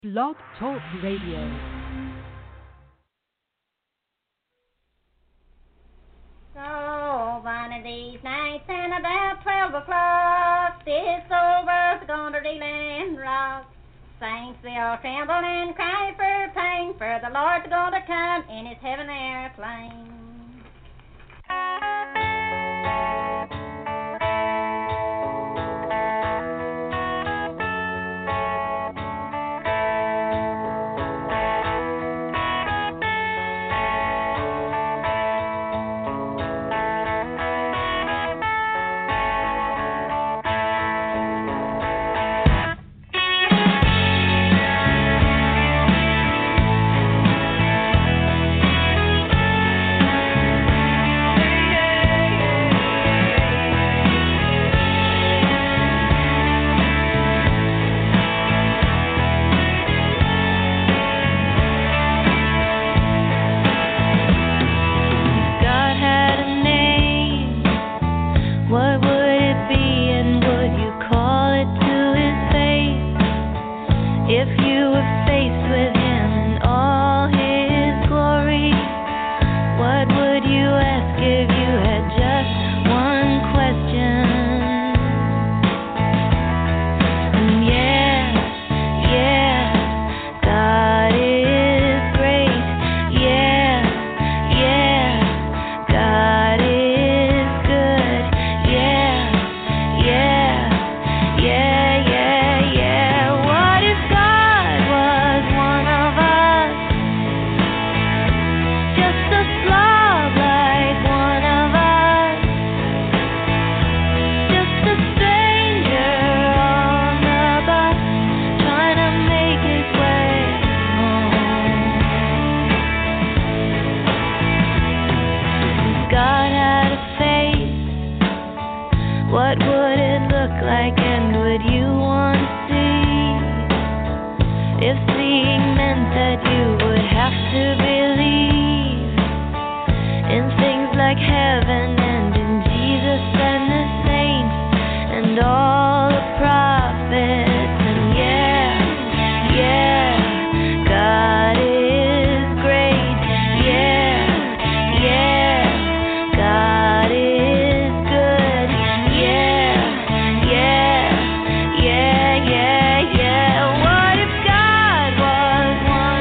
Blog Talk Radio. So one of these nights and about 12 o'clock, this old world's gonna reel and rock. Saints will tremble and cry for pain, for the Lord's gonna come in his heaven airplane.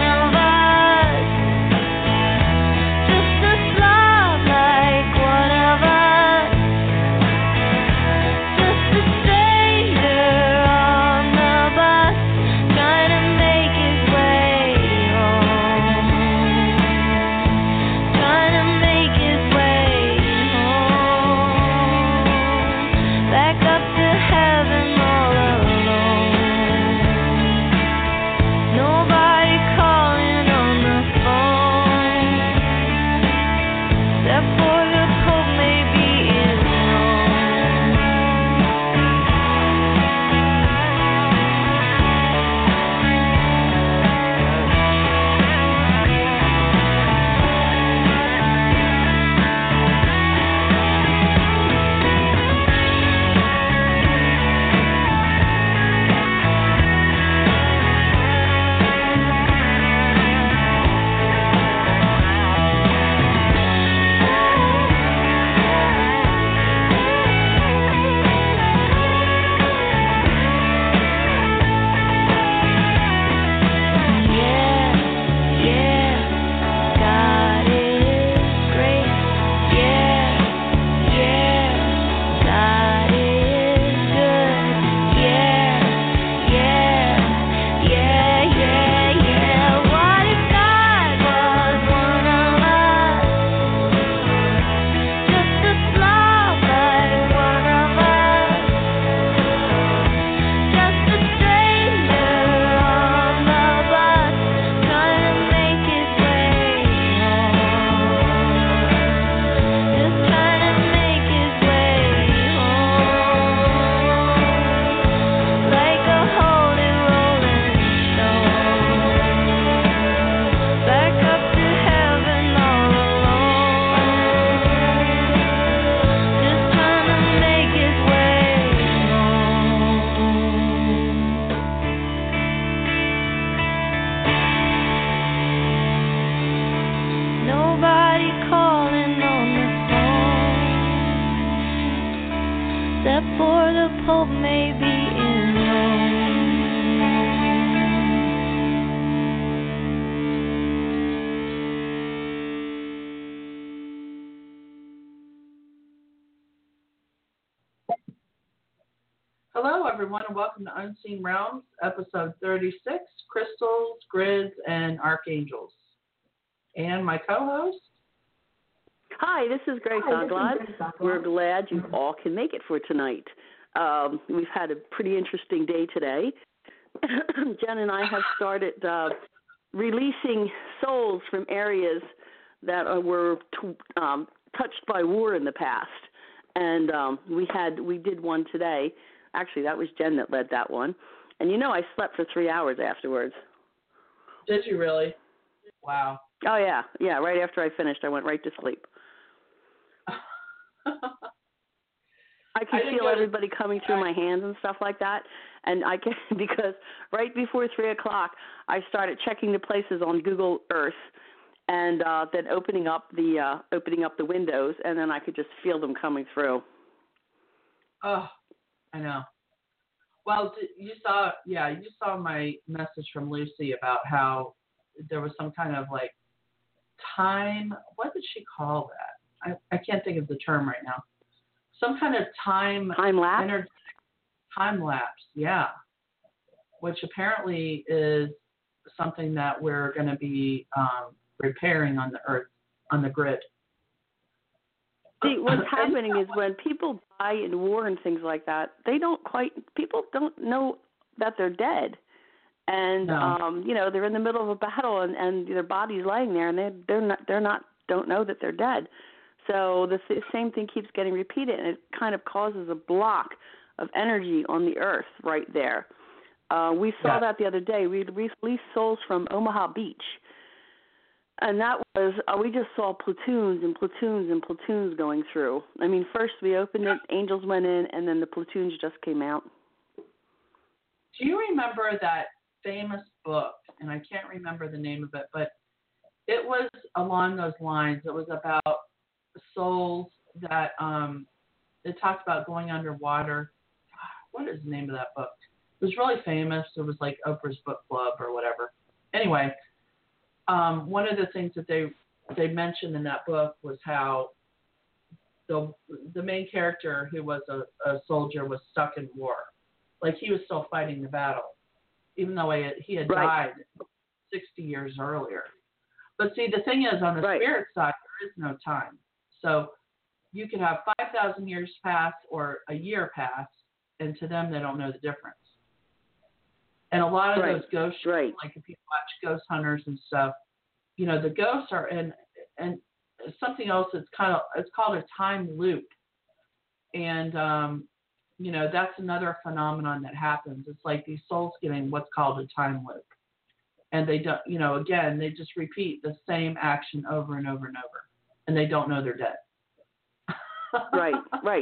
One of everyone, and welcome to Unseen Realms, episode 36, Crystals, Grids, and Archangels. And my co-host? Hi, this is Grace Oglad. We're glad you all can make it for tonight. We've had a pretty interesting day today. Jen and I have started releasing souls from areas that were touched by war in the past. And we did one today. Actually, that was Jen that led that one. And I slept for 3 hours afterwards. Did you really? Wow. Oh, yeah. Yeah, right after I finished, I went right to sleep. I could feel everybody coming through my hands and stuff like that. And I can, because right before 3 o'clock, I started checking the places on Google Earth and then opening up the windows, and then I could just feel them coming through. Oh, I know. Well, you saw my message from Lucy about how there was some kind of like time. What did she call that? I can't think of the term right now. Some kind of time lapse. Time lapse, yeah. Which apparently is something that we're going to be repairing on the Earth, on the grid. See, what's happening is when people die in war and things like that, people don't know that they're dead. And, no. They're in the middle of a battle and their body's laying there and don't know that they're dead. So the same thing keeps getting repeated, and it kind of causes a block of energy on the Earth right there. We saw that the other day. We released souls from Omaha Beach. And that was, we just saw platoons and platoons and platoons going through. I mean, first we opened it, angels went in, and then the platoons just came out. Do you remember that famous book? And I can't remember the name of it, but it was along those lines. It was about souls that, it talked about going underwater. What is the name of that book? It was really famous. It was like Oprah's Book Club or whatever. Anyway, one of the things that they mentioned in that book was how the main character, who was a soldier, was stuck in war. Like he was still fighting the battle, even though he had died 60 years earlier. But see, the thing is, on the spirit side, there is no time. So you could have 5,000 years pass or a year pass, and to them, they don't know the difference. And a lot of those ghost shows, like if you watch Ghost Hunters and stuff, the ghosts are in, and something else it's called a time loop. And, that's another phenomenon that happens. It's like these souls getting what's called a time loop. And they don't, again, they just repeat the same action over and over and over. And they don't know they're dead. Right.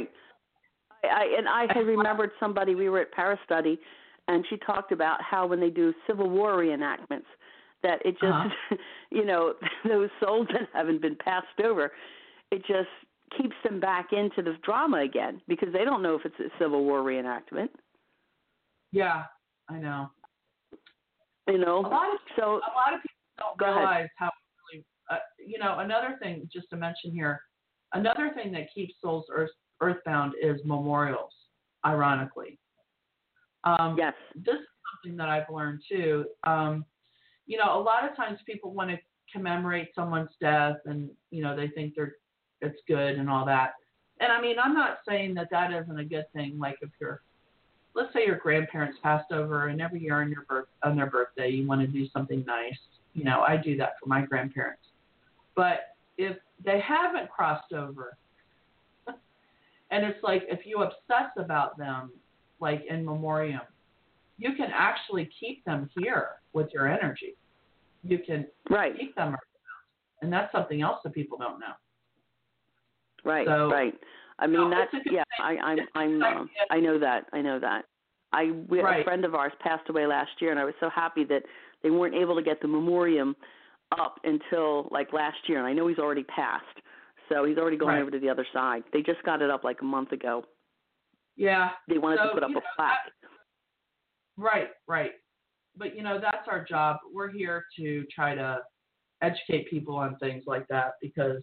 I had remembered somebody, we were at Paris Study, and she talked about how when they do Civil War reenactments, that it just, those souls that haven't been passed over, it just keeps them back into the drama again because they don't know if it's a Civil War reenactment. Yeah, I know. A lot of people don't realize how really, another thing just to mention here, another thing that keeps souls earthbound is memorials, ironically. Yes. This is something that I've learned too. A lot of times people want to commemorate someone's death and, they think it's good and all that. And I mean, I'm not saying that isn't a good thing. Like if let's say your grandparents passed over and every year on their birthday, you want to do something nice. I do that for my grandparents. But if they haven't crossed over, and it's like if you obsess about them, like in memoriam, you can actually keep them here with your energy. You can keep them around. And that's something else that people don't know. Right. I mean, I know that. A friend of ours passed away last year, and I was so happy that they weren't able to get the memoriam up until like last year. And I know he's already passed, so he's already gone over to the other side. They just got it up like a month ago. Yeah. They wanted to put up a plaque. Right. But, that's our job. We're here to try to educate people on things like that because,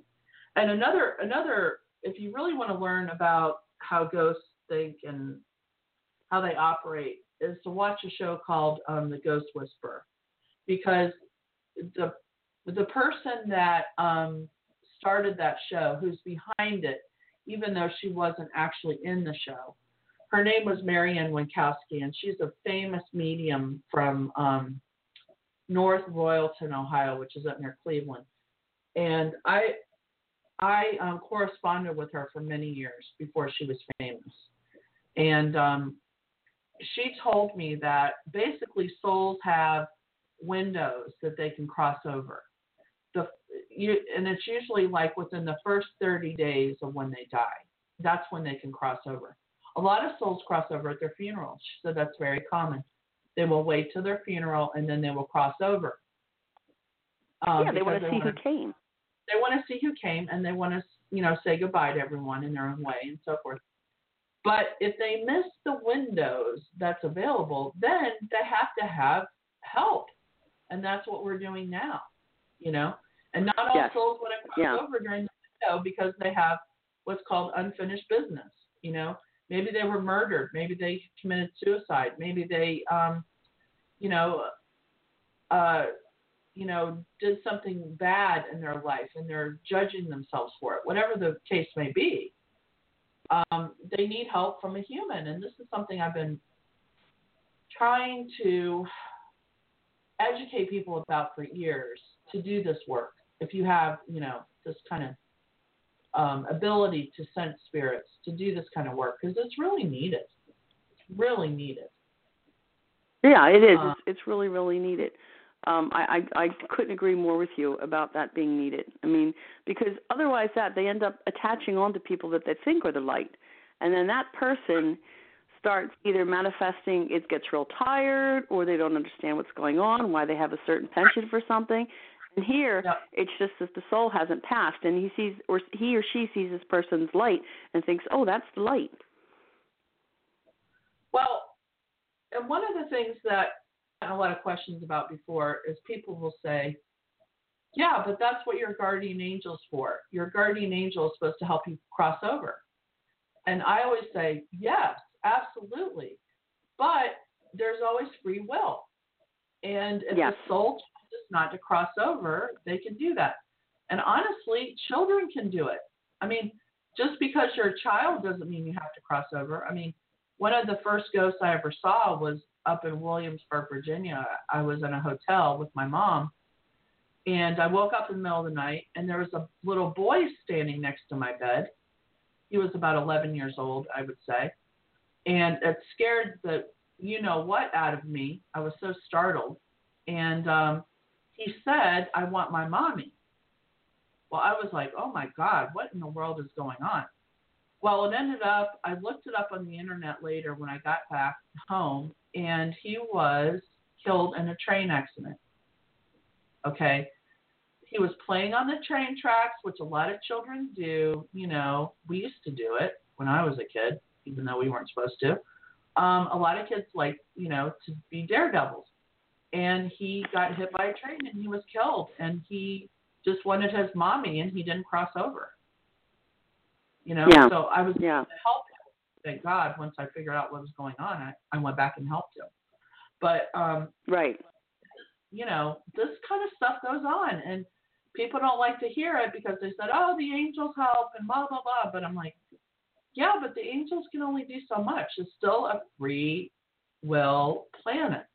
and another, if you really want to learn about how ghosts think and how they operate is to watch a show called The Ghost Whisperer, because the person that started that show, who's behind it, even though she wasn't actually in the show, her name was Marianne Winkowski, and she's a famous medium from North Royalton, Ohio, which is up near Cleveland. And I corresponded with her for many years before she was famous. And she told me that basically souls have windows that they can cross over. And it's usually like within the first 30 days of when they die. That's when they can cross over. A lot of souls cross over at their funerals. She said that's very common. They will wait till their funeral and then they will cross over. They want to see who came. They want to see who came, and they want to, say goodbye to everyone in their own way and so forth. But if they miss the windows that's available, then they have to have help. And that's what we're doing now, And not all souls want to cross over during the window because they have what's called unfinished business, Maybe they were murdered. Maybe they committed suicide. Maybe they, did something bad in their life and they're judging themselves for it. Whatever the case may be, they need help from a human. And this is something I've been trying to educate people about for years, to do this work. If you have, this kind of ability to sense spirits, to do this kind of work, because it's really needed. It's really needed. Yeah, it is. It's really, really needed. I couldn't agree more with you about that being needed. I mean, because otherwise they end up attaching on to people that they think are the light. And then that person starts either manifesting, it gets real tired, or they don't understand what's going on, why they have a certain penchant for something. And here, it's just that the soul hasn't passed, and he or she sees this person's light and thinks, oh, that's the light. Well, and one of the things that I had a lot of questions about before is people will say, yeah, but that's what your guardian angel's for. Your guardian angel is supposed to help you cross over. And I always say, yes, absolutely. But there's always free will. And if the soul chooses not to cross over, they can do that. And honestly, children can do it. I mean, just because you're a child doesn't mean you have to cross over. I mean, one of the first ghosts I ever saw was up in Williamsburg, Virginia. I was in a hotel with my mom, and I woke up in the middle of the night, and there was a little boy standing next to my bed. He was about 11 years old, I would say, and it scared the you-know-what out of me. I was so startled, and he said, I want my mommy. Well, I was like, oh, my God, what in the world is going on? Well, it ended up, I looked it up on the internet later when I got back home, and he was killed in a train accident. Okay. He was playing on the train tracks, which a lot of children do. We used to do it when I was a kid, even though we weren't supposed to. A lot of kids like, to be daredevils. And he got hit by a train and he was killed. And he just wanted his mommy and he didn't cross over. So I was able to help him. Thank God, once I figured out what was going on, I went back and helped him. But, this kind of stuff goes on. And people don't like to hear it because they said, oh, the angels help and blah, blah, blah. But I'm like, yeah, but the angels can only do so much. It's still a free will planet.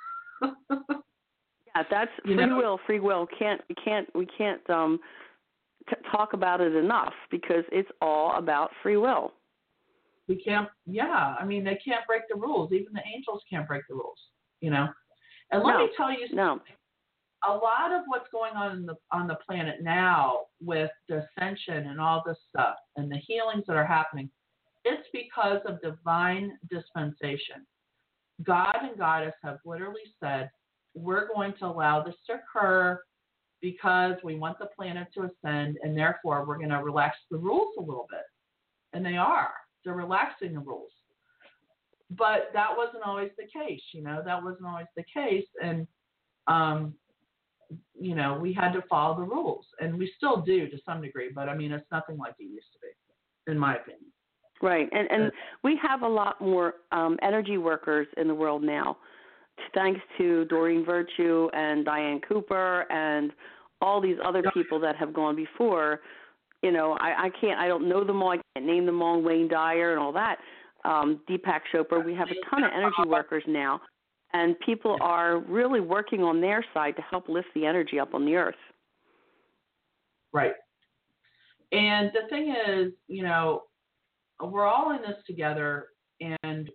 That's free will. Free will. We can't talk about it enough because it's all about free will. We can't. Yeah, I mean, they can't break the rules. Even the angels can't break the rules. And let me tell you something. A lot of what's going on on the planet now with dissension and all this stuff and the healings that are happening, it's because of divine dispensation. God and Goddess have literally said, we're going to allow this to occur because we want the planet to ascend, and therefore we're going to relax the rules a little bit. And they are. They're relaxing the rules. But that wasn't always the case, That wasn't always the case. And, we had to follow the rules. And we still do to some degree. But, I mean, it's nothing like it used to be, in my opinion. Right, and we have a lot more energy workers in the world now, thanks to Doreen Virtue and Diane Cooper and all these other people that have gone before. You know, I don't know them all. I can't name them all. Wayne Dyer and all that. Deepak Chopra. We have a ton of energy workers now, and people are really working on their side to help lift the energy up on the earth. Right. And the thing is, you know, we're all in this together, and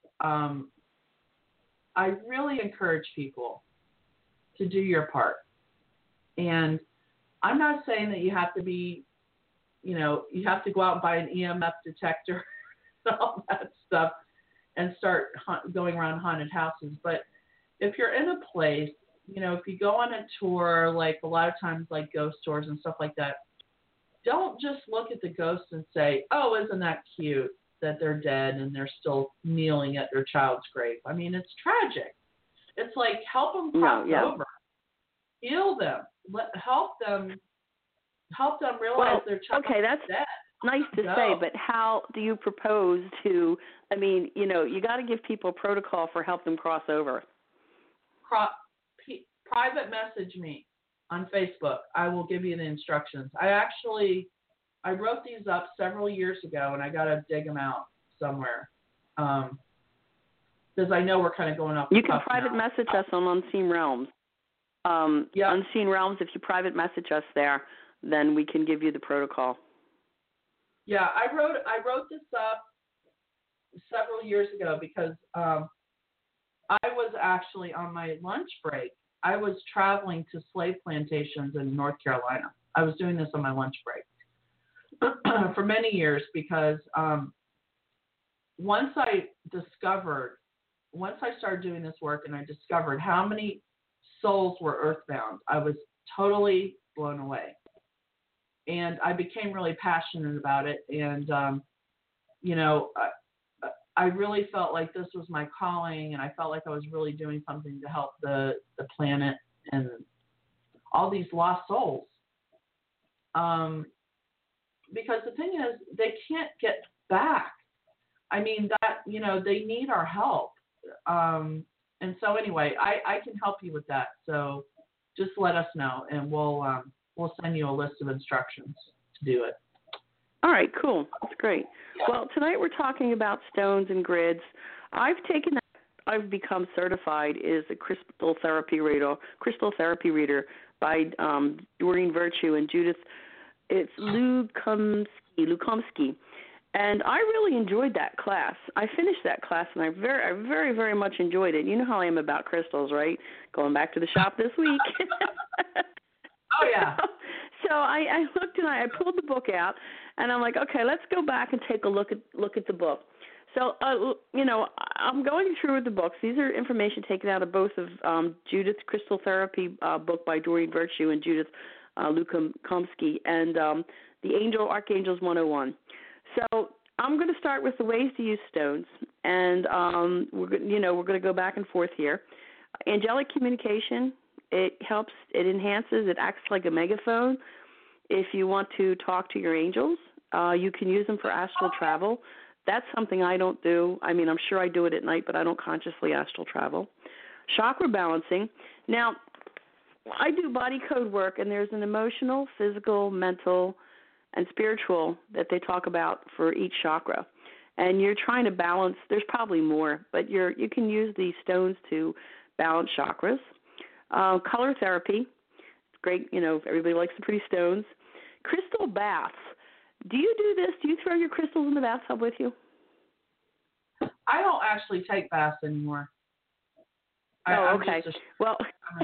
I really encourage people to do your part. And I'm not saying that you have to be, you know, you have to go out and buy an EMF detector and all that stuff and start going around haunted houses. But if you're in a place, you know, if you go on a tour, like a lot of times like ghost tours and stuff like that, don't just look at the ghosts and say, oh, isn't that cute that they're dead and they're still kneeling at their child's grave. I mean, it's tragic. It's like, help them cross over. Heal them. Help them realize their child okay, that's is dead. Nice to say, but how do you propose to, I mean, you know, you got to give people a protocol for help them cross over. Private message me on Facebook. I will give you the instructions. I wrote these up several years ago, and I got to dig them out somewhere because I know we're kind of going off. You can private message us on Unseen Realms. Unseen Realms, if you private message us there, then we can give you the protocol. Yeah, I wrote this up several years ago because I was actually on my lunch break. I was traveling to slave plantations in North Carolina. I was doing this on my lunch break for many years because once I started doing this work and I discovered how many souls were earthbound, I was totally blown away. And I became really passionate about it. And, you know, I really felt like this was my calling, and I felt like I was really doing something to help the planet and all these lost souls. Because the thing is, they can't get back. I mean, that, you know, they need our help. And so anyway, I can help you with that. So just let us know, and we'll send you a list of instructions to do it. All right, cool. That's great. Well, tonight we're talking about stones and grids. I've become certified as a crystal therapy reader by Doreen Virtue and Judith. It's Lukomsky. And I really enjoyed that class. I finished that class, and I very, very much enjoyed it. You know how I am about crystals, right? Going back to the shop this week. Oh, yeah. So I looked and I pulled the book out, and I'm like, okay, let's go back and take a look at the book. So, you know, I'm going through the books. These are information taken out of both of Judith's Crystal Therapy book by Doreen Virtue and Judith Lukomsky, and the Archangels 101. So I'm going to start with the ways to use stones, and we're going to go back and forth here. Angelic communication. It helps, it enhances, it acts like a megaphone. If you want to talk to your angels, you can use them for astral travel. That's something I don't do. I mean, I'm sure I do it at night, but I don't consciously astral travel. Chakra balancing. Now, I do body code work, and there's an emotional, physical, mental, and spiritual that they talk about for each chakra. And you're trying to balance, there's probably more, but you can use these stones to balance chakras. Color therapy, great, you know, everybody likes the pretty stones. Crystal baths. Do you do this? Do you throw your crystals in the bathtub with you? I don't actually take baths anymore. Okay. Well,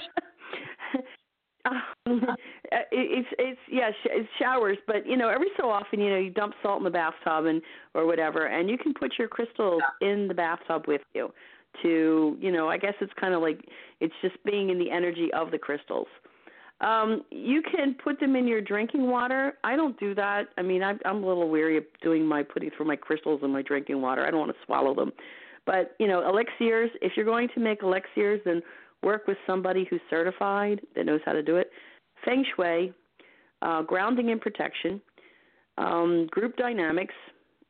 it's showers, but you know, every so often, you know, you dump salt in the bathtub or whatever, and you can put your crystals in the bathtub with you. To, you know, I guess it's kind of like it's just being in the energy of the crystals. You can put them in your drinking water. I don't do that. I mean, I'm a little weary of putting my crystals in my drinking water. I don't want to swallow them. But, you know, elixirs, if you're going to make elixirs, then work with somebody who's certified that knows how to do it. Feng Shui, grounding and protection, group dynamics,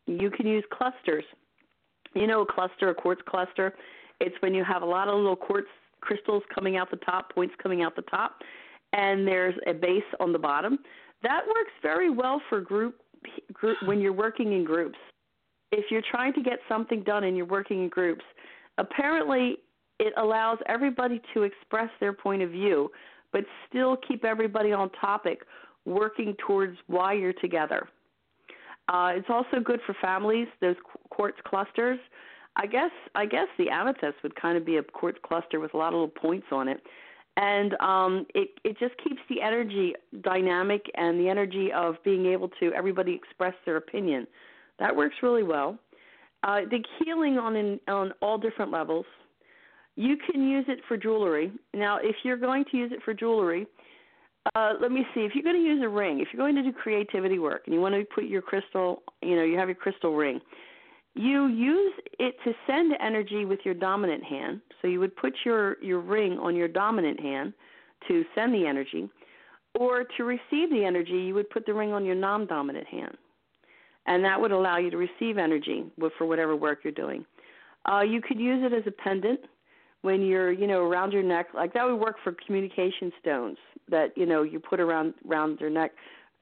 You can use clusters. You know a quartz cluster? It's when you have a lot of little quartz crystals coming out the top, points coming out the top, and there's a base on the bottom. That works very well for group when you're working in groups. If you're trying to get something done and you're working in groups, apparently it allows everybody to express their point of view, but still keep everybody on topic, working towards why you're together. It's also good for families, those quartz clusters. I guess the amethyst would kind of be a quartz cluster with a lot of little points on it. And it just keeps the energy dynamic and the energy of being able to everybody express their opinion. That works really well. The healing on all different levels. You can use it for jewelry. Now, if you're going to use it for jewelry, let me see. If you're going to use a ring, if you're going to do creativity work and you want to put your crystal, you have your crystal ring, you use it to send energy with your dominant hand. So you would put your ring on your dominant hand to send the energy, or to receive the energy, you would put the ring on your non-dominant hand. And that would allow you to receive energy for whatever work you're doing. You could use it as a pendant when you're, around your neck. Like that would work for communication stones that, you put around your neck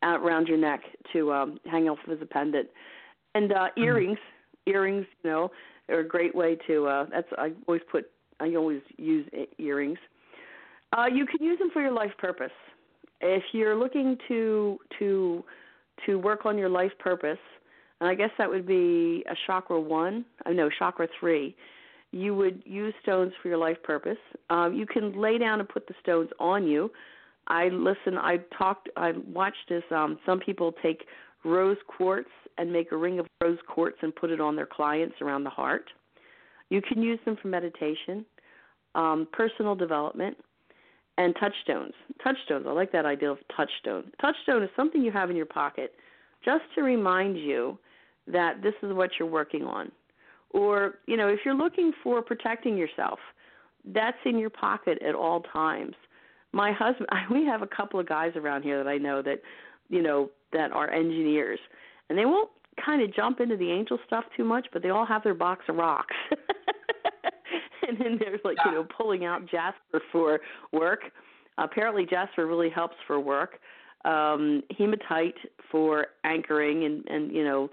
to hang off as a pendant. And earrings, are a great way to. I always use earrings. You can use them for your life purpose. If you're looking to work on your life purpose, and I guess that would be a chakra 3. You would use stones for your life purpose. You can lay down and put the stones on you. I watched this. Some people take rose quartz and make a ring of rose quartz and put it on their clients around the heart. You can use them for meditation, personal development, and touchstones. Touchstones, I like that idea of touchstone. Touchstone is something you have in your pocket just to remind you that this is what you're working on. Or, if you're looking for protecting yourself, that's in your pocket at all times. My husband, we have a couple of guys around here that I know that, that are engineers, and they won't kind of jump into the angel stuff too much, but they all have their box of rocks. And then there's pulling out jasper for work. Apparently jasper really helps for work. Hematite for anchoring and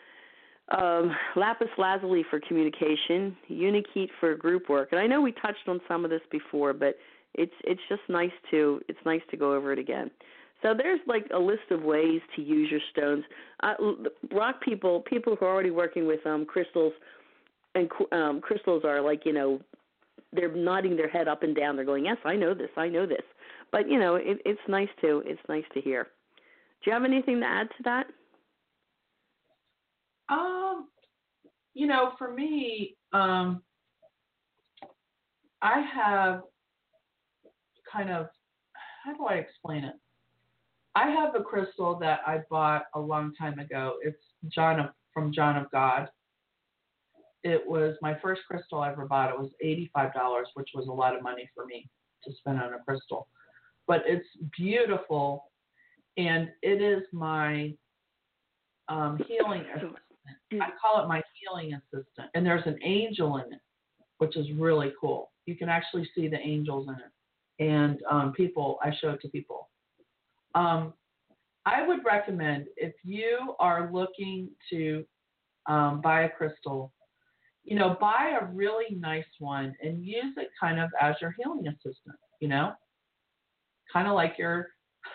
lapis lazuli for communication, unique for group work. And I know we touched on some of this before, but it's just nice to go over it again. So there's like a list of ways to use your stones. Rock people who are already working with crystals, and crystals are like, they're nodding their head up and down. They're going, yes, I know this. But, it's nice to hear. Do you have anything to add to that? For me, I have kind of, how do I explain it? I have a crystal that I bought a long time ago. It's from John of God. It was my first crystal I ever bought. It was $85, which was a lot of money for me to spend on a crystal. But it's beautiful, and it is my healing assistant. I call it my healing assistant. And there's an angel in it, which is really cool. You can actually see the angels in it. And I show it to people. I would recommend, if you are looking to buy a crystal, buy a really nice one and use it kind of as your healing assistant, kind of like your,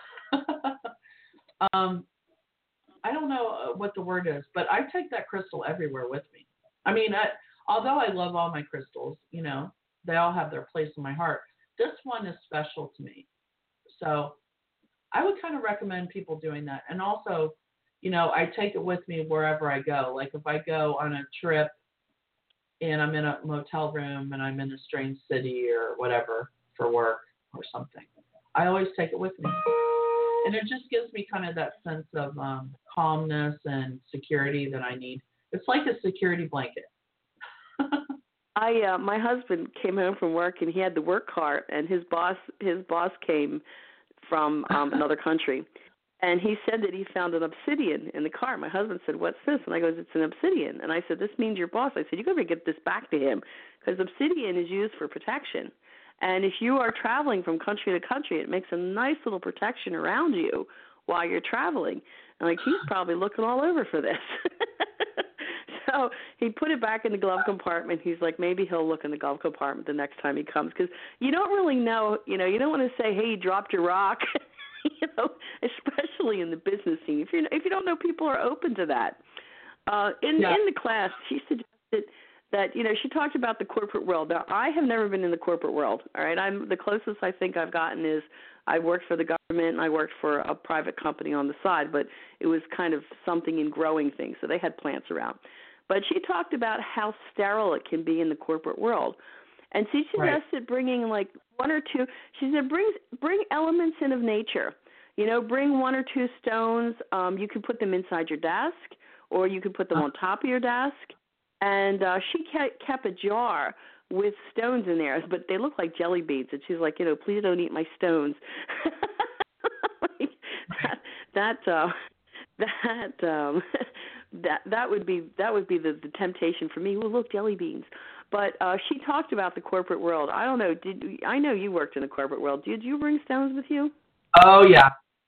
I don't know what the word is, but I take that crystal everywhere with me. I mean, although I love all my crystals, they all have their place in my heart. This one is special to me. So I would kind of recommend people doing that. And also, I take it with me wherever I go. Like if I go on a trip and I'm in a motel room and I'm in a strange city or whatever for work or something, I always take it with me. And it just gives me kind of that sense of calmness and security that I need. It's like a security blanket. My husband came home from work and he had the work cart, and his boss came from another country, And he said that he found an obsidian in the car. My husband said, "What's this?" And I goes, "It's an obsidian." And I said, "This means your boss." I said, "You got to get this back to him because obsidian is used for protection. And if you are traveling from country to country, it makes a nice little protection around you while you're traveling." And like, he's probably looking all over for this. So he put it back in the glove compartment. He's like, maybe he'll look in the glove compartment the next time he comes, because you don't really know. You don't want to say, "Hey, you dropped your rock." Especially in the business scene. If you don't know, people are open to that. In the class, she suggested that, she talked about the corporate world. Now, I have never been in the corporate world, all right? The closest I think I've gotten is I worked for the government and I worked for a private company on the side, but it was kind of something in growing things, so they had plants around. But she talked about how sterile it can be in the corporate world. And she suggested bringing like one or two. She said bring elements in of nature. Bring one or two stones. You can put them inside your desk, or you can put them on top of your desk. And she kept a jar with stones in there, but they look like jelly beans. And she's like, "Please don't eat my stones." that would be the temptation for me. Well, look, jelly beans. But she talked about the corporate world. I don't know. I know you worked in the corporate world. Did you bring stones with you? Oh yeah.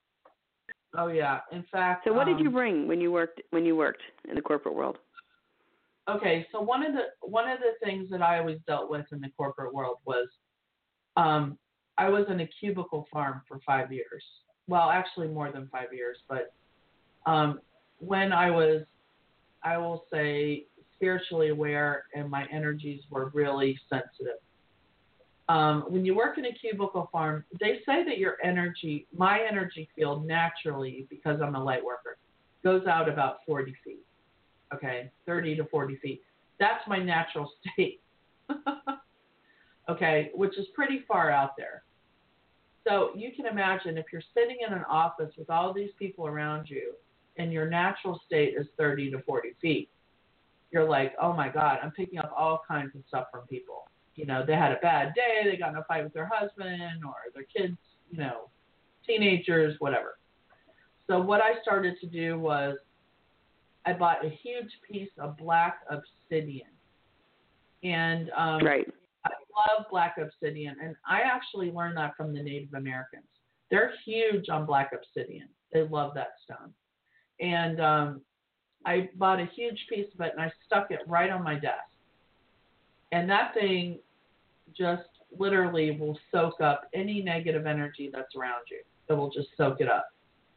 In fact. So what did you bring when you worked in the corporate world? Okay, so one of the things that I always dealt with in the corporate world was, I was in a cubicle farm for 5 years. Well, actually more than 5 years, but when I was, I will say, spiritually aware and my energies were really sensitive. When you work in a cubicle farm, they say that my energy field naturally, because I'm a light worker, goes out about 40 feet. Okay, 30 to 40 feet. That's my natural state. Okay, which is pretty far out there. So you can imagine if you're sitting in an office with all these people around you and your natural state is 30 to 40 feet, you're like, oh my God, I'm picking up all kinds of stuff from people. They had a bad day, they got in a fight with their husband or their kids, teenagers, whatever. So what I started to do was I bought a huge piece of black obsidian. And I love black obsidian. And I actually learned that from the Native Americans. They're huge on black obsidian. They love that stone. And I bought a huge piece of it and I stuck it right on my desk. And that thing just literally will soak up any negative energy that's around you. It will just soak it up.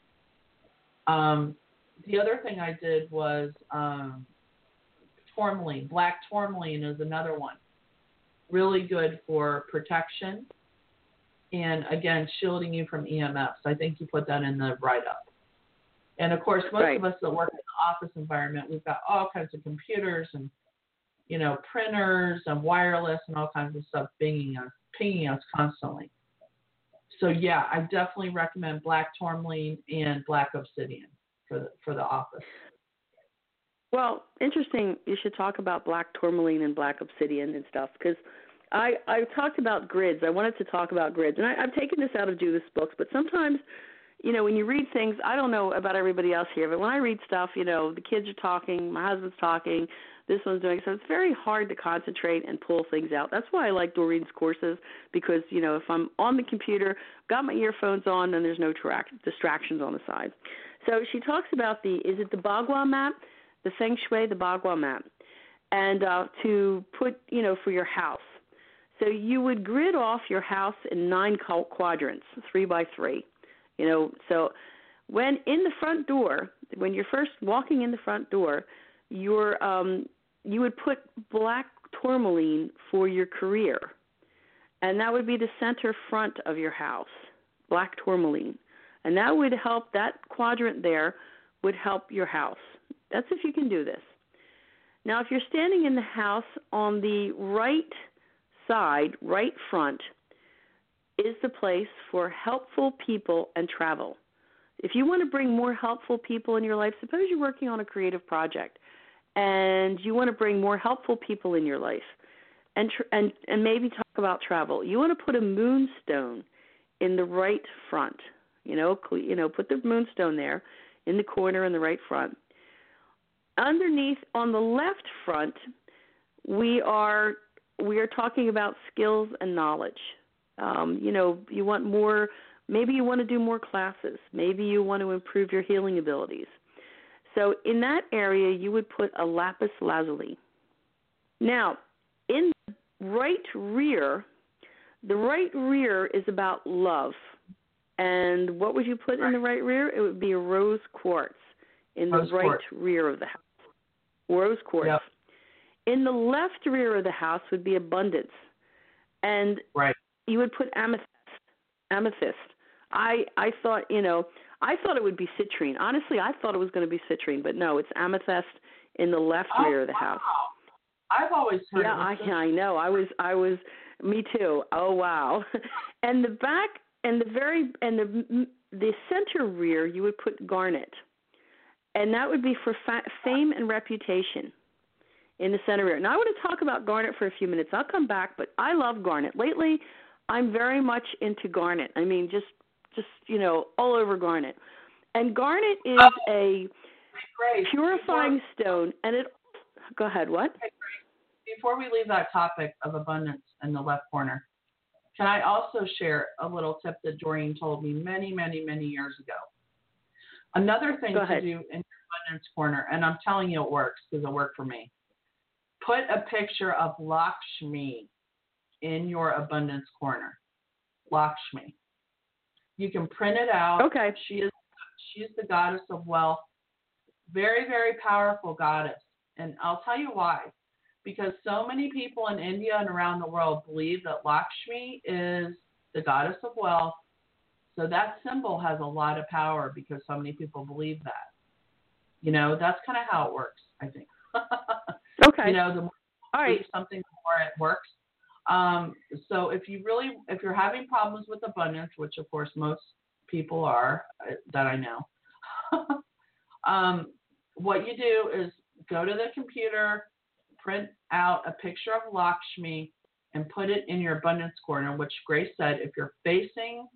The other thing I did was tourmaline. Black tourmaline is another one. Really good for protection and, again, shielding you from EMFs. I think you put that in the write-up. And, of course, most of us that work in the office environment, we've got all kinds of computers and, printers and wireless and all kinds of stuff pinging us constantly. So, yeah, I definitely recommend black tourmaline and black obsidian for the office. Well, interesting. You should talk about black tourmaline and black obsidian and stuff, because I talked about grids. I wanted to talk about grids. And I've taken this out of Judith's books, but sometimes, when you read things, I don't know about everybody else here, but when I read stuff, the kids are talking, my husband's talking, this one's doing, so it's very hard to concentrate and pull things out. That's why I like Doreen's courses, because, if I'm on the computer, got my earphones on, and there's no distractions on the side. So she talks about is it the Bagua map? The Feng Shui, the Bagua map, and to put, for your house. So you would grid off your house in 9 quadrants, 3 by 3. So when in the front door, when you're first walking in the front door, you would put black tourmaline for your career, and that would be the center front of your house, black tourmaline, and that would help. That quadrant there would help your house. That's if you can do this. Now, if you're standing in the house, on the right side, right front, is the place for helpful people and travel. If you want to bring more helpful people in your life, suppose you're working on a creative project and you want to bring more helpful people in your life and maybe talk about travel. You want to put a moonstone in the right front. Put the moonstone there in the corner in the right front. Underneath, on the left front, we are talking about skills and knowledge. You want more. Maybe you want to do more classes. Maybe you want to improve your healing abilities. So in that area, you would put a lapis lazuli. Now, in the right rear is about love. And what would you put in the right rear? It would be a rose quartz in the right rear of the house. Rose quartz. Yep. In the left rear of the house would be abundance. And you would put amethyst. I thought it would be citrine. Honestly, I thought it was going to be citrine, but no, it's amethyst in the left rear of the house. I've always heard. Yeah, I know. I was. Me too. Oh wow. And the back and the center rear, you would put garnet, and that would be for fame and reputation. In the center rear. Now I want to talk about garnet for a few minutes. I'll come back, but I love garnet. Lately, I'm very much into garnet. I mean, just all over garnet. And garnet is a purifying stone, and it. Go ahead. What? Before we leave that topic of abundance in the left corner, can I also share a little tip that Doreen told me many, many, many years ago? Another thing to do in your abundance corner, and I'm telling you it works because it worked for me. Put a picture of Lakshmi in your abundance corner. Lakshmi. You can print it out. Okay. She is the goddess of wealth. Very, very powerful goddess. And I'll tell you why. Because so many people in India and around the world believe that Lakshmi is the goddess of wealth. So that symbol has a lot of power because so many people believe that. That's kind of how it works, I think. Okay. The more you believe something, the more it works. So if you're having problems with abundance, which of course most people are that I know, what you do is go to the computer, print out a picture of Lakshmi, and put it in your abundance corner. Which Grace said, if you're facing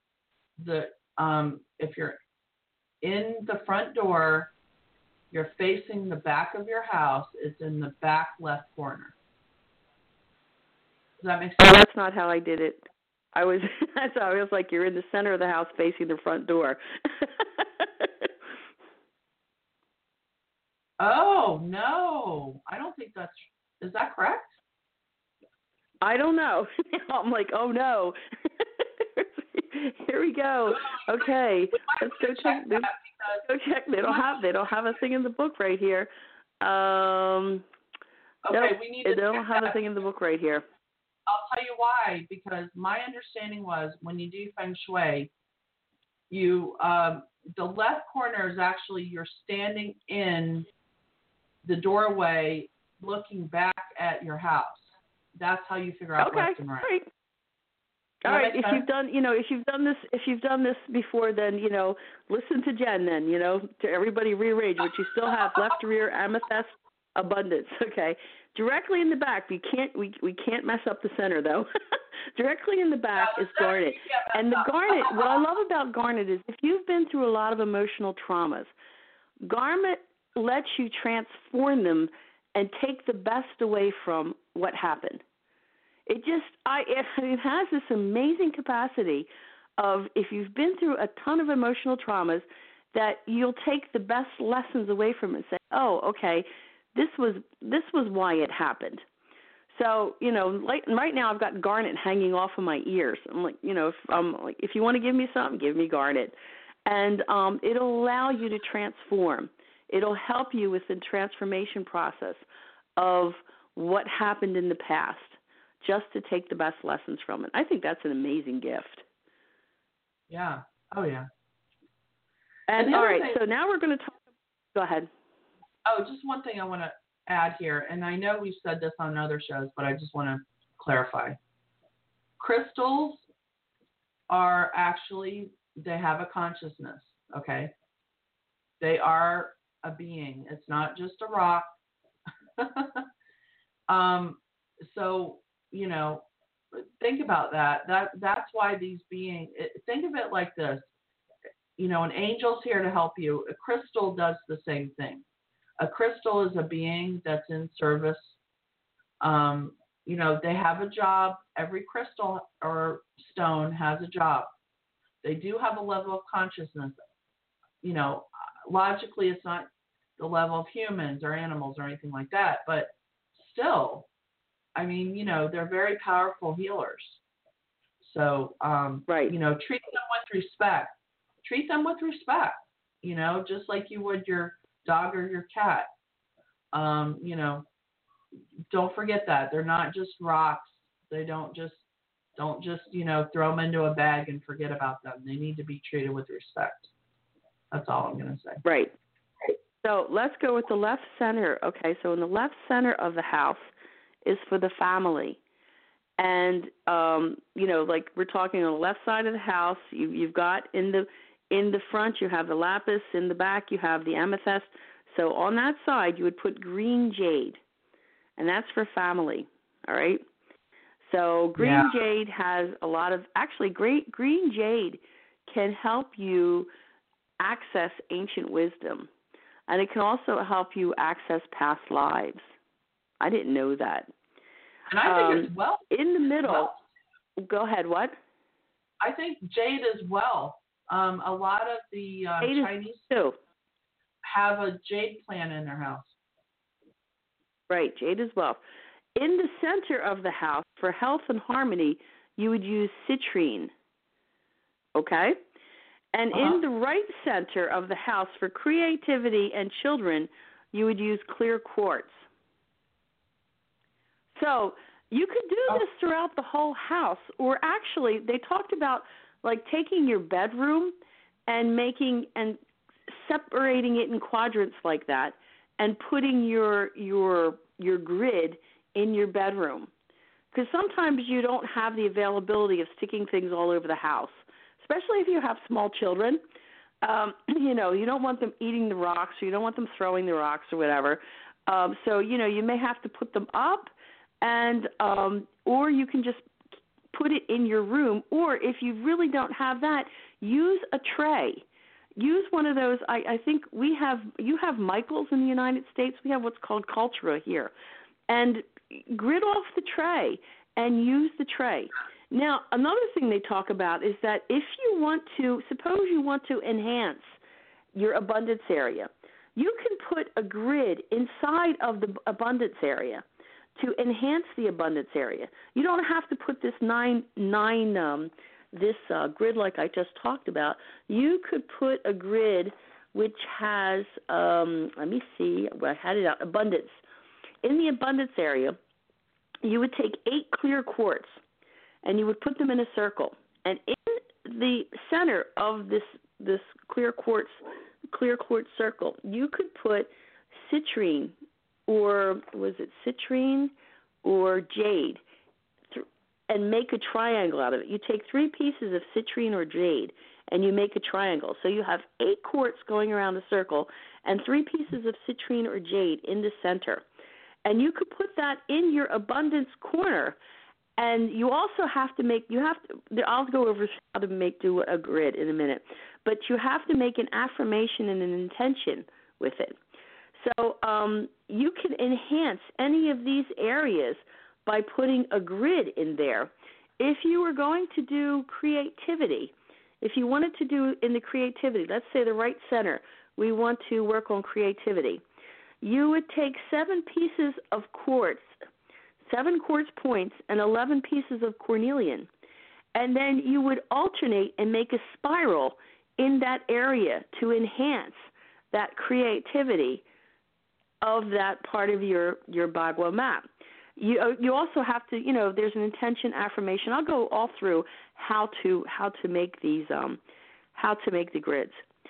if you're in the front door, you're facing the back of your house. It's in the back left corner. Does that make sense? Oh, that's not how I did it. I was like, you're in the center of the house facing the front door. Oh, no. I don't think is that correct? I don't know. I'm like, oh no. Here we go. Okay. Let's go check this. Go check. They don't have a thing in the book right here. Okay, nope, we need they don't have a thing in the book right here. I'll tell you why, because my understanding was when you do Feng Shui, the left corner is actually you're standing in the doorway looking back at your house. That's how you figure out left and right. Okay, great. All right. If you've done this before, then listen to Jen. Then to everybody rearrange, but you still have left rear amethyst abundance. Okay, directly in the back. We can't mess up the center though. Directly in the back is garnet, and the garnet. What I love about garnet is if you've been through a lot of emotional traumas, garnet lets you transform them and take the best away from what happened. It has this amazing capacity of, if you've been through a ton of emotional traumas, that you'll take the best lessons away from it and say, oh, okay, this was why it happened. So, right now I've got garnet hanging off of my ears. I'm like, if you want to give me something, give me garnet. And it'll allow you to transform. It'll help you with the transformation process of what happened in the past, just to take the best lessons from it. I think that's an amazing gift. Yeah. Oh, yeah. And all right, so now we're going to talk. Go ahead. Oh, just one thing I want to add here, and I know we've said this on other shows, but I just want to clarify. Crystals are actually, they have a consciousness, okay? They are a being. It's not just a rock. So, think about that. That's why these beings, think of it like this. an angel's here to help you. A crystal does the same thing. A crystal is a being that's in service. They have a job. Every crystal or stone has a job. They do have a level of consciousness. Logically, it's not the level of humans or animals or anything like that, but still, they're very powerful healers. So, right. treat them with respect. Treat them with respect, just like you would your dog or your cat. Don't forget that. They're not just rocks. They don't just throw them into a bag and forget about them. They need to be treated with respect. That's all I'm going to say. Right. So let's go with the left center. Okay, so in the left center of the house is for the family. And, like we're talking on the left side of the house, you've got in the front, you have the lapis. In the back, you have the amethyst. So on that side, you would put green jade, and that's for family, all right? So green jade has a lot of, actually, green jade can help you access ancient wisdom, and it can also help you access past lives. I didn't know that. And I think it's well. In the middle, go ahead, what? I think jade as well. A lot of the Chinese too have a jade plant in their house. Right, jade as well. In the center of the house, for health and harmony, you would use citrine, okay? And in the right center of the house, for creativity and children, you would use clear quartz. So you could do this throughout the whole house, or actually they talked about like taking your bedroom and separating it in quadrants like that, and putting your grid in your bedroom, because sometimes you don't have the availability of sticking things all over the house, especially if you have small children. You don't want them eating the rocks, or you don't want them throwing the rocks or whatever. So you may have to put them up, and or you can just put it in your room, or if you really don't have that, use a tray. Use one of those. I think you have Michael's in the United States. We have what's called Cultura here. And grid off the tray and use the tray. Now, another thing they talk about is that if you want to, suppose you want to enhance your abundance area, you can put a grid inside of the abundance area to enhance the abundance area. You don't have to put this grid like I just talked about. You could put a grid which has, let me see, I had it out, abundance. In the abundance area, you would take 8 clear quartz, and you would put them in a circle. And in the center of this clear quartz circle, you could put citrine, or was it citrine or jade, and make a triangle out of it. You take 3 pieces of citrine or jade, and you make a triangle. So you have 8 quartz going around the circle and 3 pieces of citrine or jade in the center. And you could put that in your abundance corner. And you also have to I'll go over how to do a grid in a minute, but you have to make an affirmation and an intention with it. So you can enhance any of these areas by putting a grid in there. If you were going to do creativity, if you wanted to do in the creativity, let's say the right center, we want to work on creativity, you would take 7 pieces of quartz, 7 quartz points, and 11 pieces of cornelian, and then you would alternate and make a spiral in that area to enhance that creativity of that part of your Bagua map. You also have to, there's an intention affirmation. I'll go all through how to make these, how to make the grids.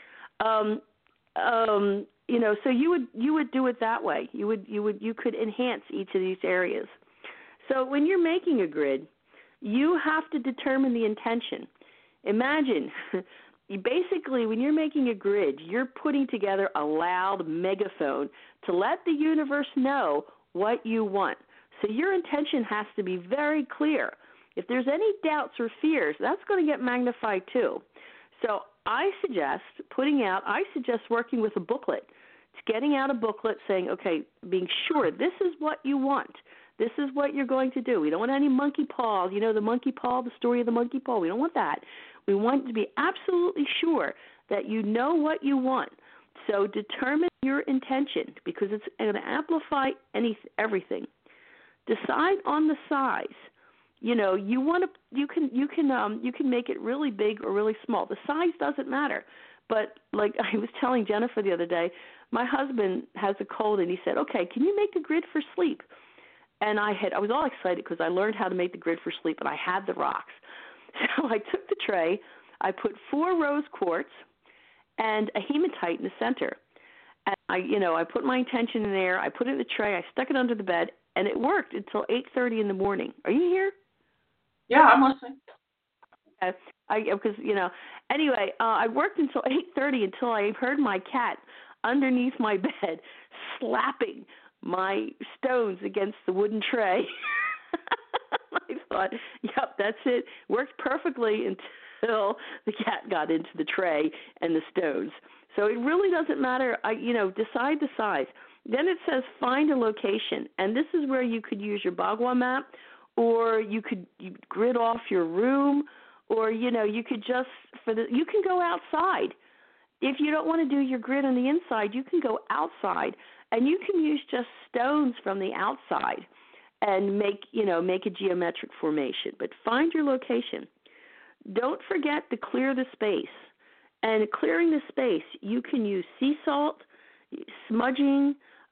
So you would do it that way. You could enhance each of these areas. So when you're making a grid, you have to determine the intention. Imagine, basically, when you're making a grid, you're putting together a loud megaphone to let the universe know what you want. So your intention has to be very clear. If there's any doubts or fears, that's going to get magnified too. So I suggest working with a booklet. It's getting out a booklet saying, okay, being sure this is what you want. This is what you're going to do. We don't want any monkey paw. You know, the monkey paw, the story of the monkey paw. We don't want that. We want to be absolutely sure that you know what you want. So determine your intention because it's going to amplify everything. Decide on the size. You know, you can make it really big or really small. The size doesn't matter. But like I was telling Jennifer the other day, my husband has a cold and he said, "Okay, can you make a grid for sleep?" And I was all excited because I learned how to make the grid for sleep and I had the rocks. So I took the tray, I put 4 rose quartz and a hematite in the center. And I put my intention in there, I put it in the tray, I stuck it under the bed, and it worked until 8:30 in the morning. Are you here? Yeah, I'm listening. Anyway, I worked until 8:30 until I heard my cat underneath my bed slapping my stones against the wooden tray. I thought, yep, that's it. Worked perfectly until the cat got into the tray and the stones. So it really doesn't matter. Decide the size. Then it says find a location, and this is where you could use your Bagua map, or you grid off your room, or you could you can go outside. If you don't want to do your grid on the inside, you can go outside, and you can use just stones from the outside and make a geometric formation. But find your location. Don't forget to clear the space. And clearing the space, you can use sea salt, smudging,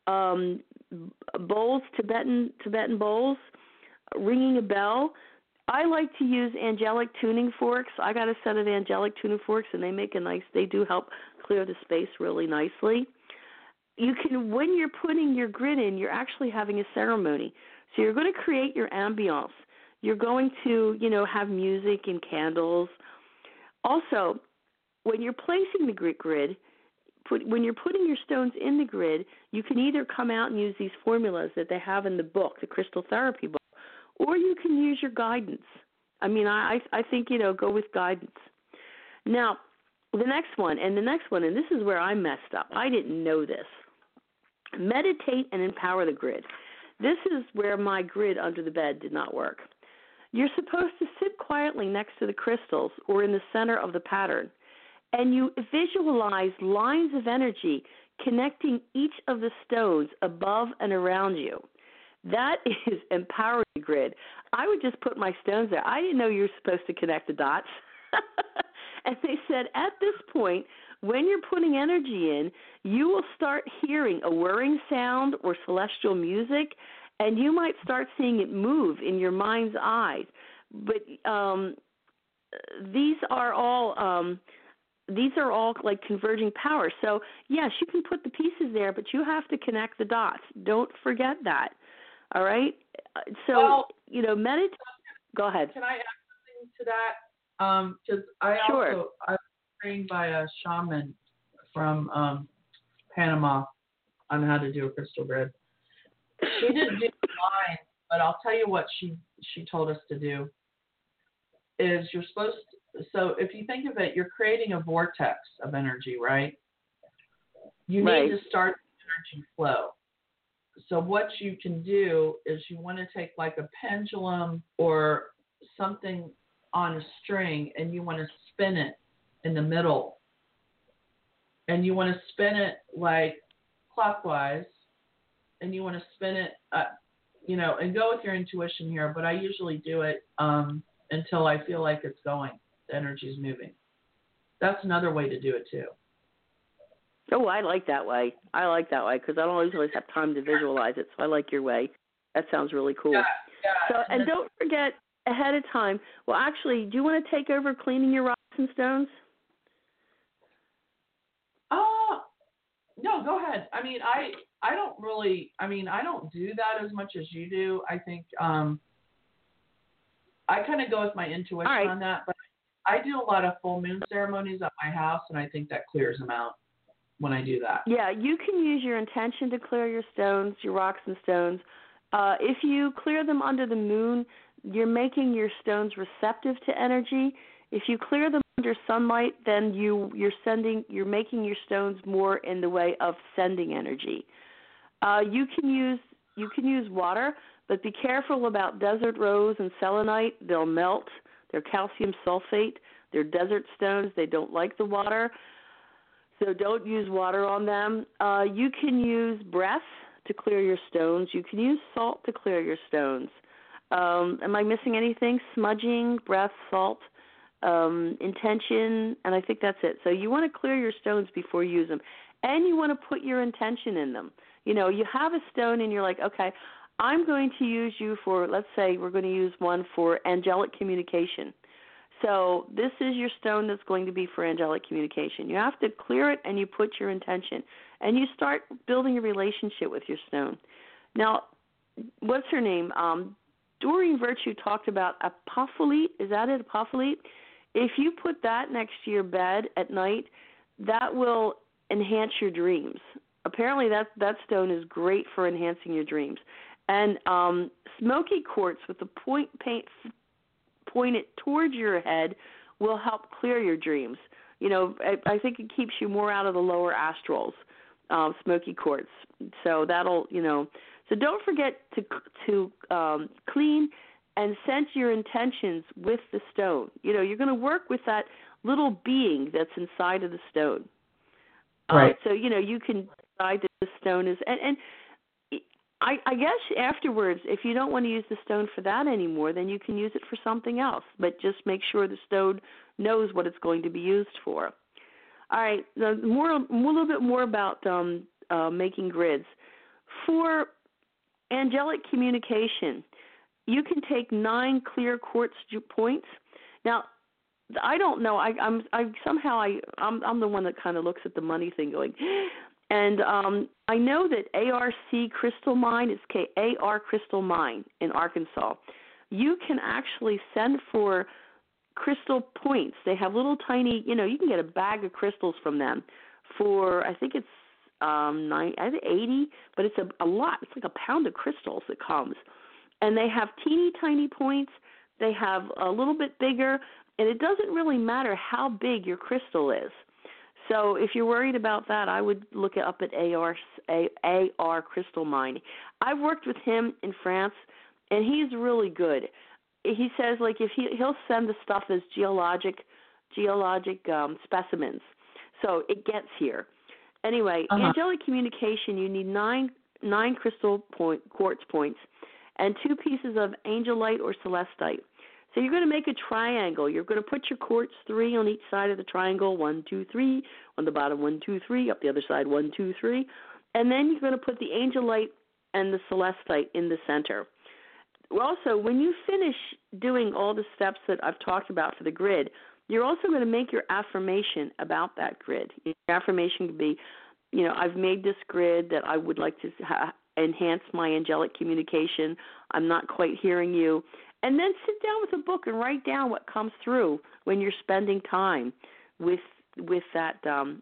bowls, Tibetan bowls, ringing a bell. I like to use angelic tuning forks. I got a set of angelic tuning forks, and they do help clear the space really nicely. When you're putting your grid in, you're actually having a ceremony. So you're going to create your ambiance. You're going to, have music and candles. Also, when you're placing the grid, when you're putting your stones in the grid, you can either come out and use these formulas that they have in the book, the Crystal Therapy book, or you can use your guidance. I think, go with guidance. Now, the next one, and this is where I messed up. I didn't know this. Meditate and empower the grid. This is where my grid under the bed did not work. You're supposed to sit quietly next to the crystals or in the center of the pattern, and you visualize lines of energy connecting each of the stones above and around you. That is empowering the grid. I would just put my stones there. I didn't know you were supposed to connect the dots. And they said at this point, when you're putting energy in, you will start hearing a whirring sound or celestial music, and you might start seeing it move in your mind's eye. But these are all like converging powers. So, yes, you can put the pieces there, but you have to connect the dots. Don't forget that. All right? So, meditate. Go ahead. Can I add something to that? Because I was trained by a shaman from Panama on how to do a crystal grid. She didn't do mine, but I'll tell you what she told us to do. Is you're supposed to, so if you think of it, you're creating a vortex of energy, right? You need to start the energy flow. So what you can do is you want to take like a pendulum or something on a string, and you want to spin it in the middle. And you want to spin it like clockwise, and you want to spin it, and go with your intuition here, but I usually do it until I feel like it's going. The energy's moving. That's another way to do it too. Oh, I like that way because I don't always have time to visualize it, so I like your way. That sounds really cool. Yeah. So, and don't forget ahead of time. Well, actually, do you want to take over cleaning your rocks and stones? No, go ahead. I don't do that as much as you do. I think I kind of go with my intuition on that, but I do a lot of full moon ceremonies at my house, and I think that clears them out when I do that. Yeah, you can use your intention to clear your stones, your rocks and stones. If you clear them under the moon, you're making your stones receptive to energy. If you clear them under sunlight, then you're making your stones more in the way of sending energy. You can use water, but be careful about desert rose and selenite. They'll melt. They're calcium sulfate. They're desert stones. They don't like the water, so don't use water on them. You can use breath to clear your stones. You can use salt to clear your stones. Am I missing anything? Smudging, breath, salt, intention, and I think that's it. So you want to clear your stones before you use them, and you want to put your intention in them. You have a stone and you're like, okay, I'm going to use you for, let's say we're going to use one for angelic communication. So this is your stone that's going to be for angelic communication. You have to clear it and you put your intention, and you start building a relationship with your stone. Now, what's her name? Doreen Virtue talked about apophyllite. Is that it, apophyllite? If you put that next to your bed at night, that will enhance your dreams. Apparently that stone is great for enhancing your dreams. And smoky quartz with the point pointed towards your head will help clear your dreams. I think it keeps you more out of the lower astrals, smoky quartz. So that'll, So don't forget to clean and sense your intentions with the stone. You're going to work with that little being that's inside of the stone. Right. So, you can decide that the stone is, and I guess afterwards, if you don't want to use the stone for that anymore, then you can use it for something else. But just make sure the stone knows what it's going to be used for. All right, a little bit more about making grids. For angelic communication, you can take 9 clear quartz points. Now, I don't know. I'm the one that kind of looks at the money thing going. And I know that ARC Crystal Mine is AR Crystal Mine in Arkansas. You can actually send for crystal points. They have little tiny, you can get a bag of crystals from them for, I think it's 80, but it's a lot. It's like a pound of crystals that comes. And they have teeny tiny points. They have a little bit bigger, and it doesn't really matter how big your crystal is. So if you're worried about that, I would look up at AR Crystal Mine. I've worked with him in France, and he's really good. He says, like, if he'll send the stuff as geologic specimens, so it gets here. Anyway, angelic communication, you need 9 crystal quartz points and 2 pieces of angelite or celestite. So you're going to make a triangle. You're going to put your quartz 3 on each side of the triangle, 1, 2, 3, on the bottom 1, 2, 3, up the other side 1, 2, 3, and then you're going to put the angelite and the celestite in the center. Also, when you finish doing all the steps that I've talked about for the grid, you're also going to make your affirmation about that grid. Your affirmation could be, I've made this grid that I would like to enhance my angelic communication. I'm not quite hearing you. And then sit down with a book and write down what comes through when you're spending time with that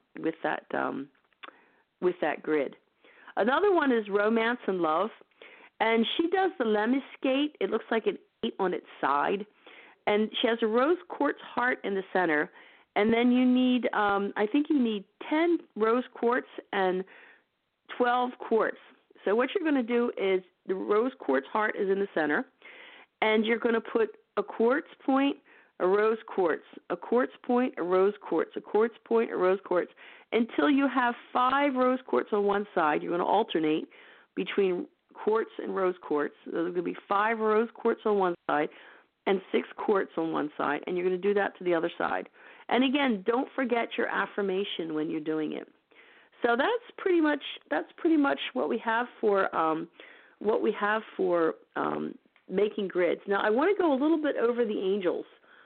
grid. Another one is romance and love, and she does the lemniscate. It looks like an 8 on its side, and she has a rose quartz heart in the center. And then you need, I think you need 10 rose quartz and 12 quartz. So what you're going to do is the rose quartz heart is in the center. And you're going to put a quartz point, a rose quartz, a quartz point, a rose quartz, a quartz point, a rose quartz, until you have 5 rose quartz on one side. You're going to alternate between quartz and rose quartz. There's going to be 5 rose quartz on one side and 6 quartz on one side, and you're going to do that to the other side. And again, don't forget your affirmation when you're doing it. So that's pretty much what we have for making grids. Now, I want to go a little bit over the angels.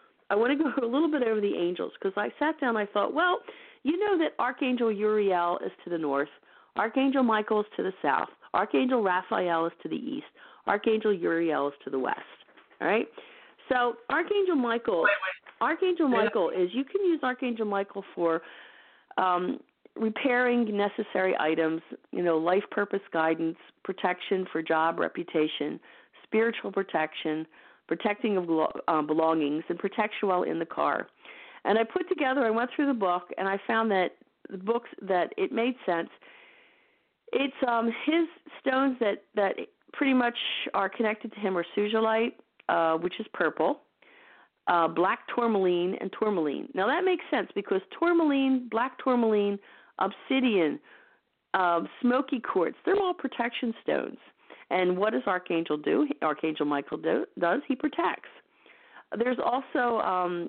Because I sat down and I thought, well, you know that Archangel Uriel is to the north, Archangel Michael is to the south, Archangel Raphael is to the east, Archangel Uriel is to the west. All right? So Archangel Michael is, you can use Archangel Michael for repairing necessary items, life purpose guidance, protection for job reputation, spiritual protection, protecting of belongings, and protection while in the car. And I went through the book, and I found that the books that it made sense. It's his stones that pretty much are connected to him are suzalite, which is purple, black tourmaline, and tourmaline. Now that makes sense because tourmaline, black tourmaline, obsidian, smoky quartz, they're all protection stones. And what does Archangel do? Archangel Michael does. He protects. There's also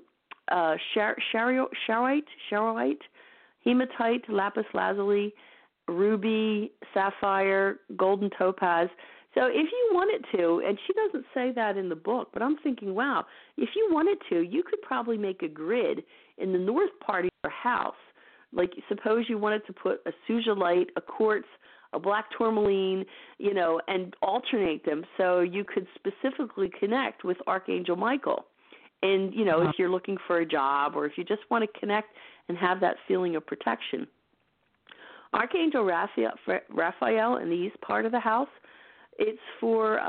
charoite, hematite, lapis lazuli, ruby, sapphire, golden topaz. So if you wanted to, and she doesn't say that in the book, but I'm thinking, wow, if you wanted to, you could probably make a grid in the north part of your house. Like suppose you wanted to put a suzalite, a quartz, a black tourmaline, and alternate them so you could specifically connect with Archangel Michael. And, if you're looking for a job or if you just want to connect and have that feeling of protection. Archangel Raphael in the east part of the house, it's for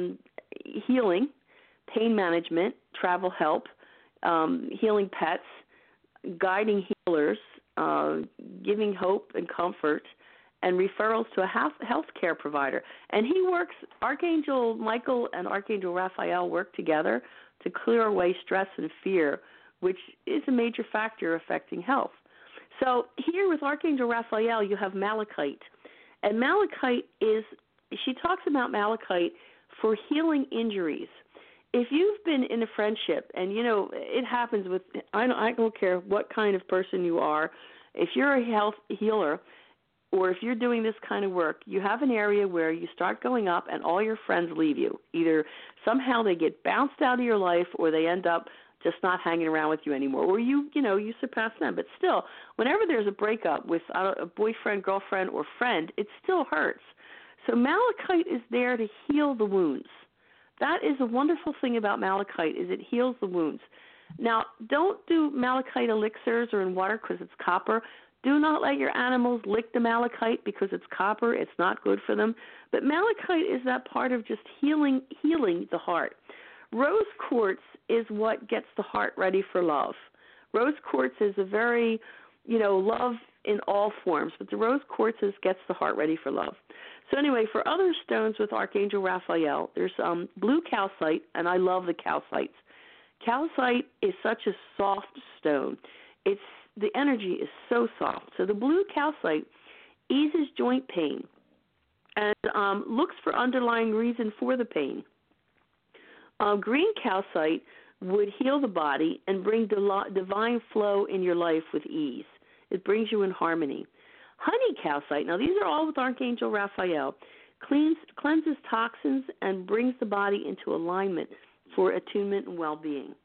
healing, pain management, travel help, healing pets, guiding healers, giving hope and comfort, and referrals to a health care provider. And Archangel Michael and Archangel Raphael work together to clear away stress and fear, which is a major factor affecting health. So here with Archangel Raphael, you have malachite. And malachite she talks about malachite for healing injuries. If you've been in a friendship, and, it happens with, I don't care what kind of person you are, if you're a health healer or if you're doing this kind of work, you have an area where you start going up and all your friends leave you. Either somehow they get bounced out of your life or they end up just not hanging around with you anymore, or you surpass them. But still, whenever there's a breakup with a boyfriend, girlfriend, or friend, it still hurts. So malachite is there to heal the wounds. That is a wonderful thing about malachite, is it heals the wounds. Now, don't do malachite elixirs or in water because it's copper. Do not let your animals lick the malachite because it's copper. It's not good for them. But malachite is that part of just healing the heart. Rose quartz is what gets the heart ready for love. Rose quartz is a very, love in all forms, but the rose quartz gets the heart ready for love. So anyway, for other stones with Archangel Raphael, there's blue calcite, and I love the calcites. Calcite is such a soft stone. The energy is so soft. So the blue calcite eases joint pain and looks for underlying reason for the pain. Green calcite would heal the body and bring divine flow in your life with ease. It brings you in harmony. Honey calcite, now these are all with Archangel Raphael, cleanses toxins and brings the body into alignment for attunement and well-being.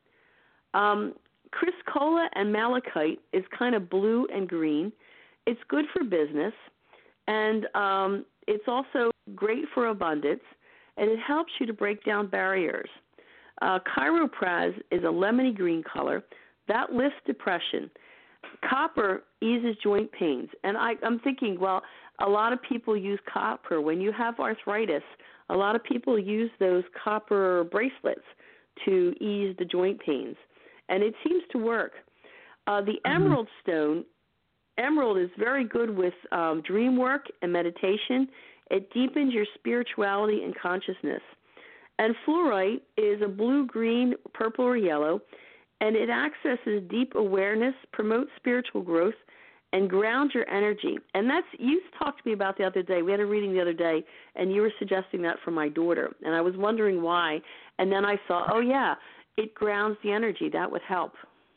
Criscola and malachite is kind of blue and green. It's good for business, and it's also great for abundance, and it helps you to break down barriers. Chiropras is a lemony green color. That lifts depression. Copper eases joint pains. And I'm thinking, well, a lot of people use copper. When you have arthritis, a lot of people use those copper bracelets to ease the joint pains. And it seems to work. The emerald stone, emerald is very good with dream work and meditation. It deepens your spirituality and consciousness. And fluorite is a blue, green, purple, or yellow, and it accesses deep awareness, promotes spiritual growth, and grounds your energy. And you talked to me about the other day. We had a reading the other day, and you were suggesting that for my daughter. And I was wondering why. And then I saw, oh, yeah, it grounds the energy. That would help.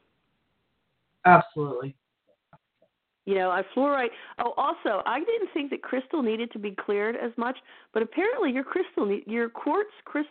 Absolutely. Fluorite. Oh, also, I didn't think that crystal needed to be cleared as much, but apparently your quartz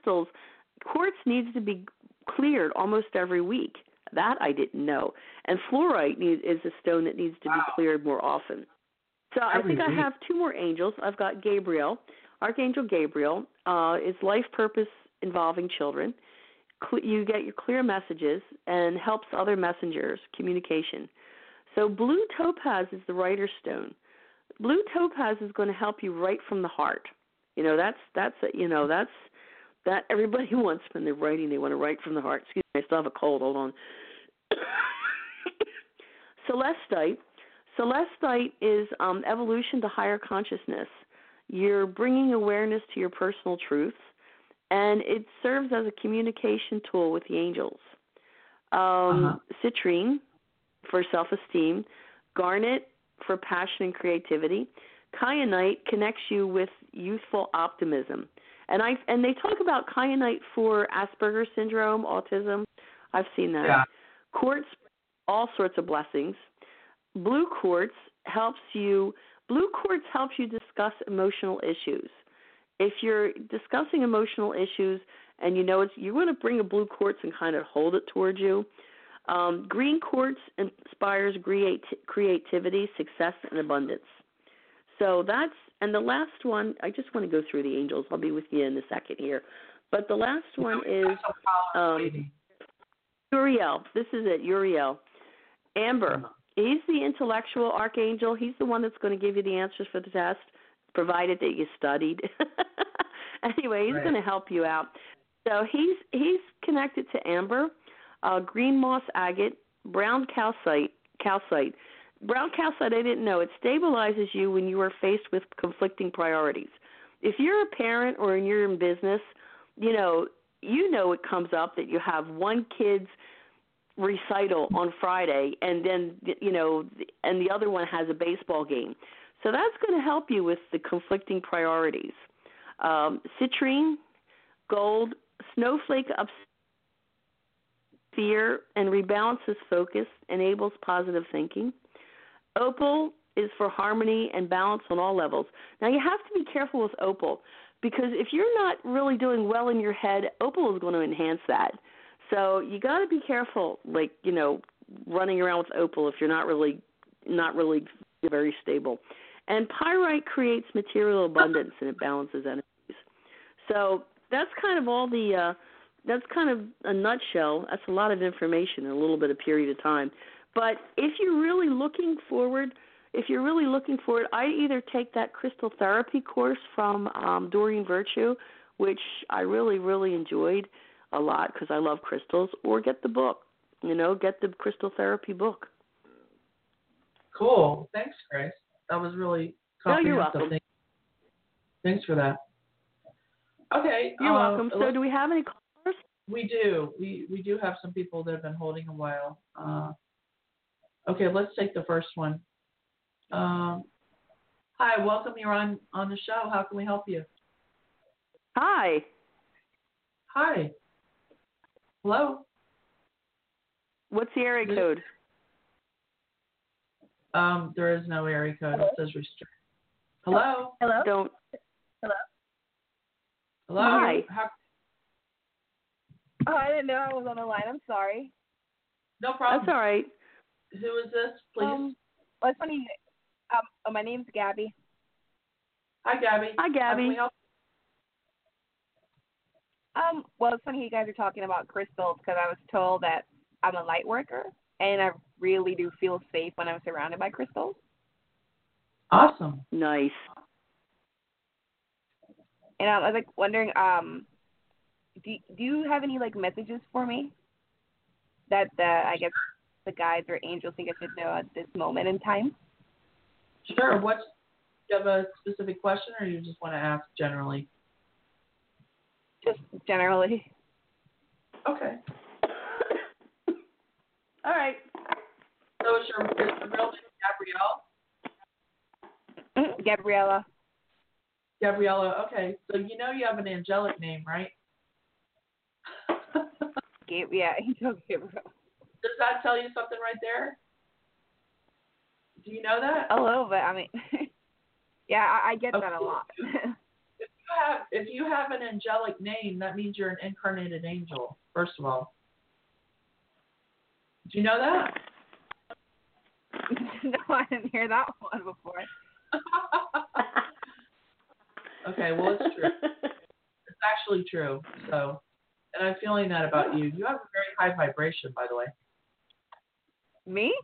needs to be cleared almost every week. That I didn't know. And fluorite is a stone that needs to be cleared more often. So I think I have two more angels. I've got Gabriel. Archangel Gabriel is life purpose involving children. You get your clear messages and helps other messengers, communication. So blue topaz is the writer's stone. Blue topaz is going to help you write from the heart. That's That everybody wants when they're writing. They want to write from the heart. Excuse me, I still have a cold. Hold on. Celestite. Celestite is evolution to higher consciousness. You're bringing awareness to your personal truths, and it serves as a communication tool with the angels. Citrine for self-esteem. Garnet for passion and creativity. Kyanite connects you with youthful optimism. And they talk about kyanite for Asperger's syndrome, autism. I've seen that. Yeah. Quartz, all sorts of blessings. Blue quartz helps you discuss emotional issues. If you're discussing emotional issues and you know you want to bring a blue quartz and kind of hold it towards you. Green quartz inspires creativity, success, and abundance. So and the last one, I just want to go through the angels. I'll be with you in a second here. But the last one is Uriel. This is it, Uriel. Amber. He's the intellectual archangel. He's the one that's going to give you the answers for the test, provided that you studied. Anyway, he's going to help you out. So he's connected to Amber, green moss agate, brown calcite. Brown calcite, I didn't know. It stabilizes you when you are faced with conflicting priorities. If you're a parent or you're in business, you know it comes up that you have one kid's recital on Friday, and then and the other one has a baseball game. So that's going to help you with the conflicting priorities. Citrine, gold, snowflake ups fear and rebalances focus, enables positive thinking. Opal is for harmony and balance on all levels. Now, you have to be careful with opal because if you're not really doing well in your head, opal is going to enhance that. So you got to be careful, running around with opal if you're not really very stable. And pyrite creates material abundance and it balances energies. So that's kind of all that's kind of a nutshell. That's a lot of information in a little bit of period of time. But if you're really looking forward, I either take that crystal therapy course from Doreen Virtue, which I really, really enjoyed a lot because I love crystals, or get the book, get the crystal therapy book. Cool. Thanks, Grace. That was really comprehensive. You're welcome. Thanks for that. Okay. You're welcome. So do we have any callers? We do. We do have some people that have been holding a while. Okay, let's take the first one. Hi, welcome. You're on the show. How can we help you? Hi. Hi. Hello. What's the area code? There is no area code. It says restrict. Hello. Hello. Hello. Hi. Oh, I didn't know I was on the line. I'm sorry. No problem. That's all right. Who is this, please? Well, it's funny. My name's Gabby. Hi, Gabby. Hi, Gabby. How can we help? Well, it's funny you guys are talking about crystals because I was told that I'm a light worker, and I really do feel safe when I'm surrounded by crystals. Awesome. Nice. And I was wondering, do you have any messages for me that I guess the guides or angels think I should know at this moment in time? Sure. Do you have a specific question, or you just want to ask generally? Just generally. Okay. All right. So is your real name Gabrielle? Gabriella. Gabriella. Okay. So you have an angelic name, right? Yeah, Angel Gabriel. Does that tell you something right there? Do you know that? A little bit. I mean, yeah, I get that a lot. If you have an angelic name, that means you're an incarnated angel, first of all. Do you know that? No, I didn't hear that one before. Okay, well, it's true. It's actually true. So, and I'm feeling that about you. You have a very high vibration, by the way. Me?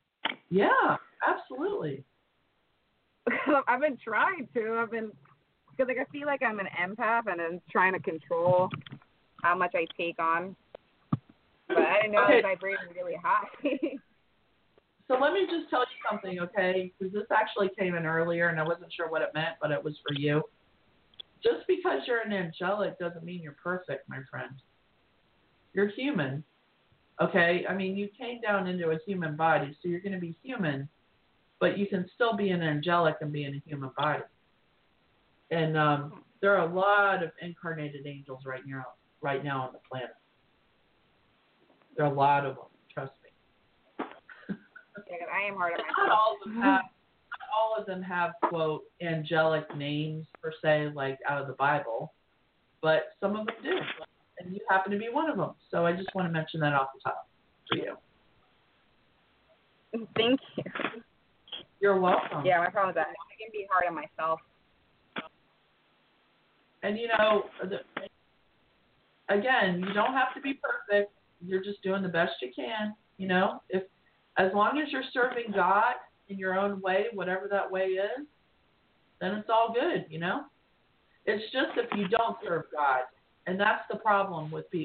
Yeah, absolutely. I've been trying to. Because like I feel like I'm an empath and I'm trying to control how much I take on. But I didn't know the vibration was really high. So let me just tell you something, okay? Because this actually came in earlier, and I wasn't sure what it meant, but it was for you. Just because you're an angelic doesn't mean you're perfect, my friend. You're human, okay? I mean, you came down into a human body, so you're going to be human, but you can still be an angelic and be in a human body. And there are a lot of incarnated angels right now on the planet. There are a lot of them, trust me. Yeah, I am hard on myself. Not all of them have, quote, angelic names, per se, like out of the Bible, but some of them do. And you happen to be one of them. So I just want to mention that off the top for you. Thank you. You're welcome. Yeah, my problem is that I can be hard on myself. And, you know, again, you don't have to be perfect. You're just doing the best you can, you know. As long as you're serving God in your own way, whatever that way is, then it's all good, you know. It's just if you don't serve God, and that's the problem with you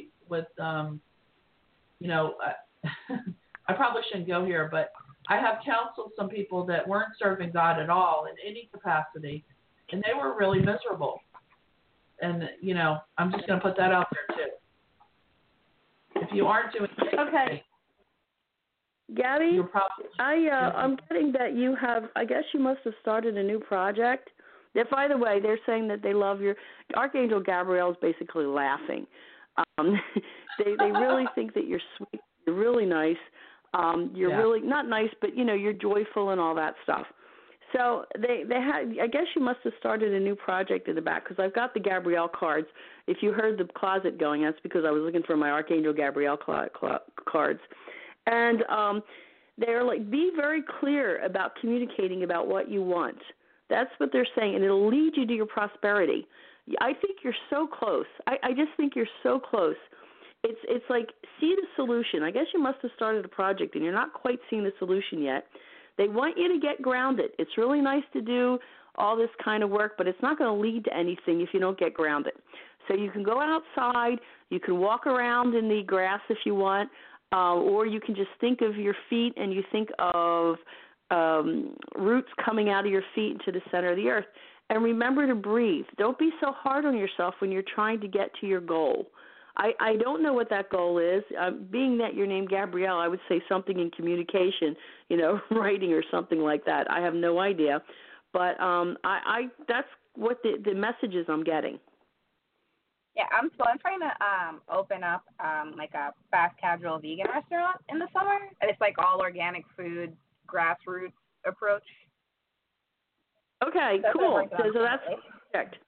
know, I probably shouldn't go here, but I have counseled some people that weren't serving God at all in any capacity, and they were really miserable. And, you know, I'm just going to put that out there, too. If you aren't doing okay. Gabby, you're probably, I'm getting that you have, I guess you must have started a new project. That, by the way, they're saying that they love your, Archangel Gabriel is basically laughing. They really think that you're sweet, you're really nice, you're really, not nice, but, you know, you're joyful and all that stuff. So they had, I guess you must have started a new project in the back, because I've got the Gabrielle cards. If you heard the closet going, that's because I was looking for my Archangel Gabrielle cards. And they're like, be very clear about communicating about what you want. That's what they're saying, and it'll lead you to your prosperity. I think you're so close. I just think you're so close. It's like, see the solution. I guess you must have started a project, and you're not quite seeing the solution yet. They want you to get grounded. It's really nice to do all this kind of work, but it's not going to lead to anything if you don't get grounded. So you can go outside, you can walk around in the grass if you want, or you can just think of your feet and you think of roots coming out of your feet into the center of the earth. And remember to breathe. Don't be so hard on yourself when you're trying to get to your goal. I don't know what that goal is. Being that you're named Gabrielle, I would say something in communication, you know, writing or something like that. I have no idea. But I that's what the messages I'm getting. Yeah, I'm trying to open up like a fast casual vegan restaurant in the summer, and it's like all organic food, grassroots approach. Okay, cool. So that's perfect.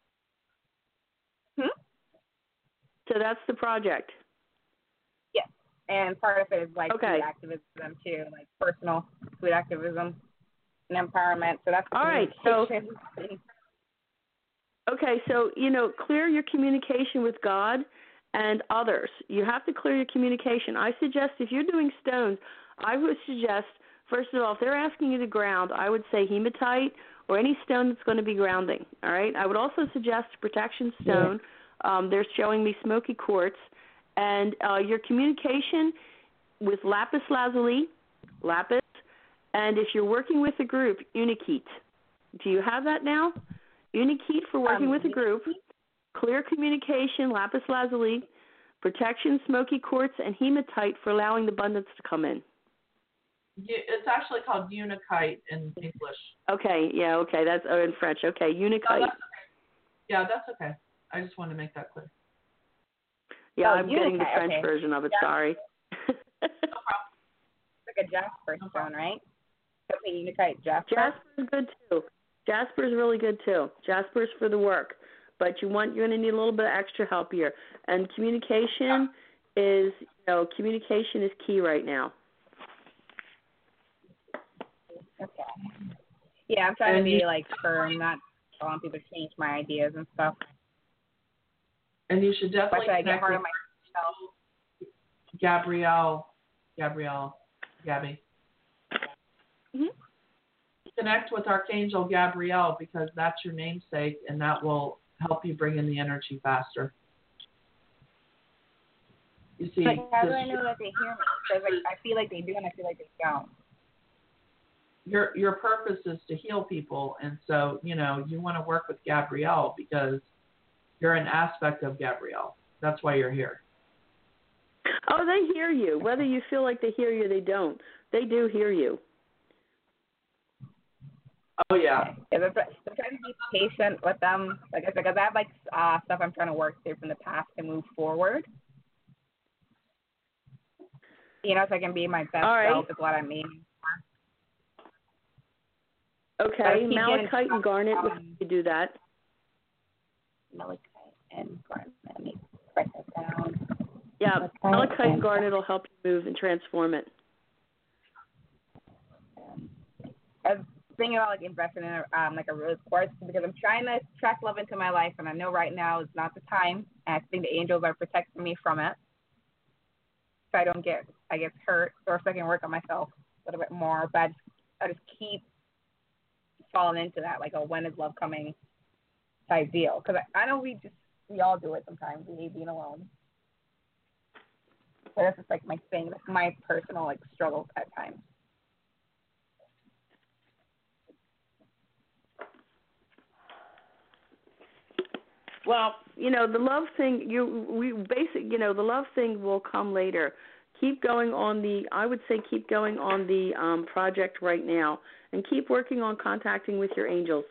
So that's the project. Yes, and part of it is like food activism too, like personal food activism and empowerment. So that's all right. So okay, so you know, clear your communication with God and others. You have to clear your communication. I suggest if you're doing stones, I would suggest first of all, if they're asking you to ground, I would say hematite or any stone that's going to be grounding. All right. I would also suggest protection stone. Yeah. They're showing me smoky quartz, and your communication with lapis lazuli, and if you're working with a group, Unikit. Do you have that now? Unikit for working with a group, clear communication, lapis lazuli, protection, smoky quartz, and hematite for allowing the abundance to come in. It's actually called unikite in English. Okay, yeah, okay, that's in French. Okay, unikite. No, that's okay. Yeah, that's okay. I just wanted to make that clear. Yeah, I'm getting the French version of it. Yeah. Sorry. No problem. It's like a jasper stone, right? Okay, unikite jasper. Jasper's good too. Jasper's really good too. Jasper's for the work, but you're going to need a little bit of extra help here. And communication is key right now. Okay. Yeah, I'm trying to be like firm, not allowing people to change my ideas and stuff. And you should definitely connect with Gabby. Mm-hmm. You connect with Archangel Gabrielle because that's your namesake, and that will help you bring in the energy faster. You see, but how do I know that they hear me? Because I feel like they do, and I feel like they don't. Your purpose is to heal people, and so you want to work with Gabrielle because you're an aspect of Gabrielle. That's why you're here. Oh, they hear you. Whether you feel like they hear you, they don't. They do hear you. Oh yeah. I'm trying to be patient with them, like I said, because I have stuff I'm trying to work through from the past to move forward. So I can be my best self is what I mean. Okay, malachite and garnet will help you do that. Malachite and garnet. Let me write that down. Yeah, malachite and garnet will help you move and transform it. I was thinking about investing in a rose quartz because I'm trying to attract love into my life, and I know right now is not the time. And I think the angels are protecting me from it, so I don't get hurt, or if I can work on myself a little bit more. But I just keep falling into that, when is love coming type deal. Because I know we all do it sometimes. We hate being alone. So that's just my thing. That's my personal struggle at times. Well, the love thing, the love thing will come later. Keep going on the project right now, and keep working on contacting with your angels.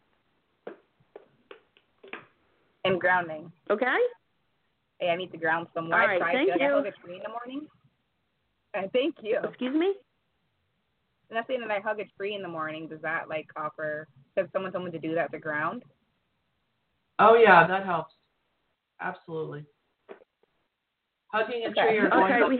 And grounding. Okay? Hey, I need to ground some more. All right, thank you. I hug a tree in the morning. Thank you. Excuse me? And I'm saying that I hug a tree in the morning. Does that offer? Does someone tell me to do that to ground? Oh yeah, that helps. Absolutely. Hugging a tree or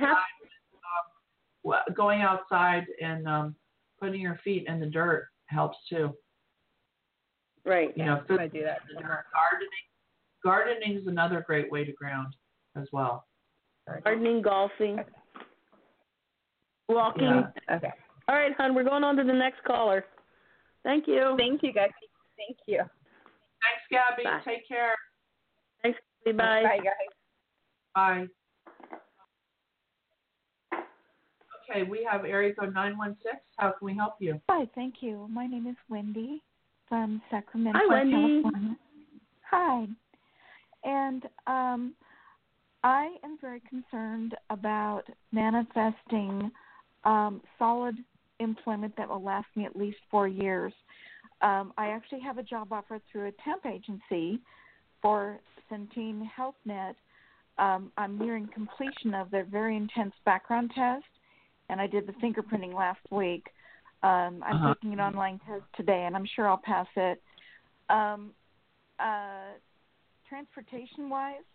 going outside and putting your feet in the dirt helps too. Right. I'm gonna do that. Gardening is another great way to ground as well. Gardening, golfing, walking. Yeah. Okay. All right, hon, we're going on to the next caller. Thank you. Thank you, guys. Thank you. Thanks, Gabby. Bye. Take care. Thanks, Gabby. Bye. Bye, guys. Bye. Okay, we have area code 916. How can we help you? Hi, thank you. My name is Wendy from Sacramento, Hi, Wendy. California. Hi. And I am very concerned about manifesting solid employment that will last me at least 4 years. I actually have a job offer through a temp agency for Centene HealthNet. I'm nearing completion of their very intense background test, and I did the fingerprinting last week. I'm taking an online test today, and I'm sure I'll pass it. Transportation-wise,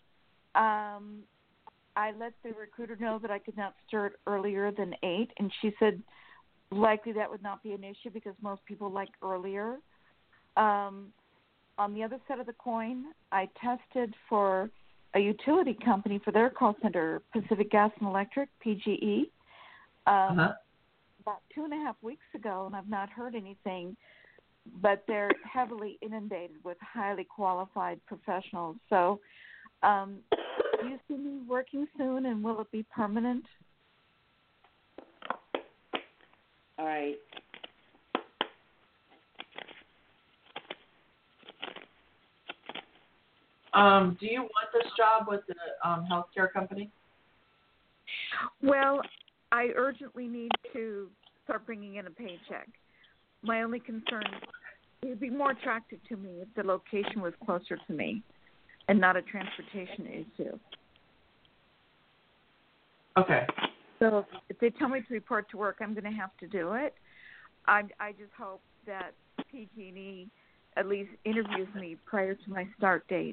I let the recruiter know that I could not start earlier than 8, and she said likely that would not be an issue because most people like earlier. On the other side of the coin, I tested for a utility company for their call center, Pacific Gas and Electric, PGE, about 2.5 weeks ago, and I've not heard anything, but they're heavily inundated with highly qualified professionals. So do you see me working soon, and will it be permanent? All right. Do you want this job with the healthcare company? Well, I urgently need to start bringing in a paycheck. My only concern, it would be more attractive to me if the location was closer to me and not a transportation issue. Okay. So if they tell me to report to work, I'm going to have to do it. I just hope that PG&E at least interviews me prior to my start date.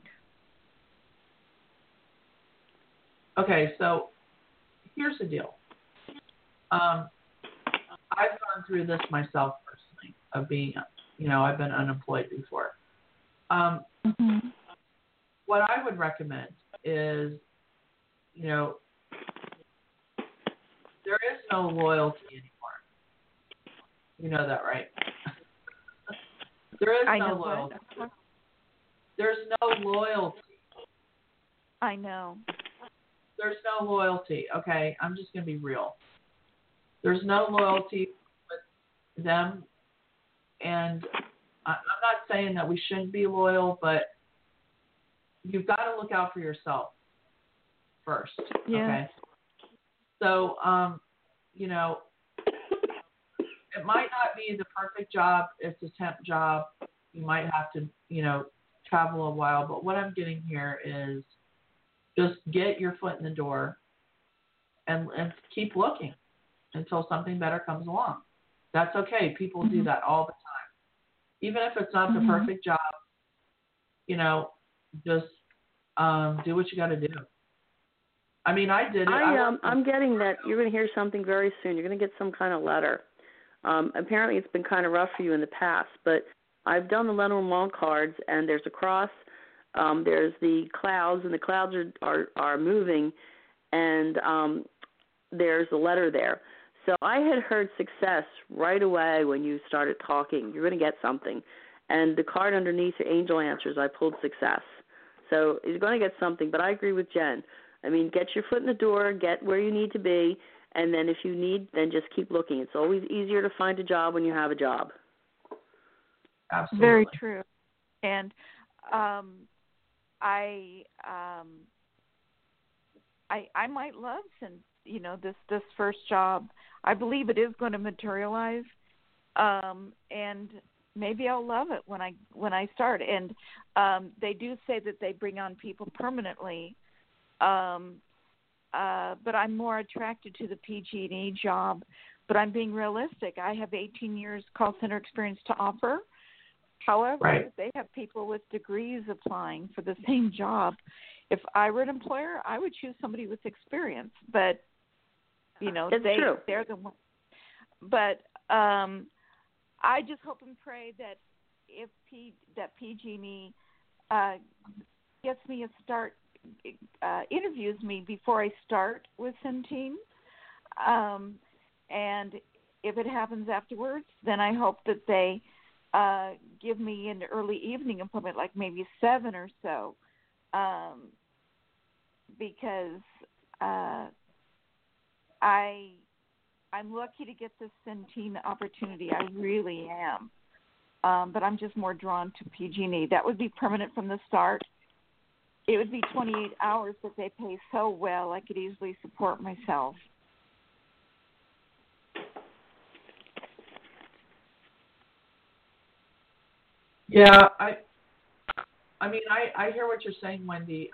Okay, so here's the deal. I've gone through this myself personally of being, I've been unemployed before. What I would recommend is, there is no loyalty anymore. You know that, right? There is I no know loyalty. what. There's no loyalty. I know. There's no loyalty. Okay, I'm just going to be real. There's no loyalty with them, and I'm not saying that we shouldn't be loyal, but you've got to look out for yourself first. Yeah. Okay. So, you know, it might not be the perfect job. It's a temp job. You might have to, you know, travel a while. But what I'm getting here is just get your foot in the door and keep looking until something better comes along. That's okay. People do that all the time. Even if it's not the perfect job, you know, just do what you got to do. I mean, I did it. I'm getting that you're going to hear something very soon. You're going to get some kind of letter. Apparently, it's been kind of rough for you in the past, but I've done the Leonard Malone cards, and there's a cross. There's the clouds, and the clouds are moving, and there's a letter there. So I had heard success right away when you started talking. You're going to get something. And the card underneath, the angel answers, I pulled success. So you're going to get something, but I agree with Jen. I mean, get your foot in the door, get where you need to be, and then if you need, then just keep looking. It's always easier to find a job when you have a job. Absolutely. Very true. And I might love this first job. I believe it is going to materialize, and maybe I'll love it when I start. And they do say that they bring on people permanently. But I'm more attracted to the PG&E job. But I'm being realistic. I have 18 years call center experience to offer. However, they have people with degrees applying for the same job. If I were an employer, I would choose somebody with experience. But they're the one. But I just hope and pray that if PG&E gets me a start. Interviews me before I start with Centene, and if it happens afterwards, then I hope that they give me an early evening appointment, like maybe 7 or so, because I'm lucky to get this Centene opportunity. I really am, but I'm just more drawn to PG&E. That would be permanent from the start. It would be 28 hours, but they pay so well I could easily support myself. Yeah, I mean, I hear what you're saying, Wendy.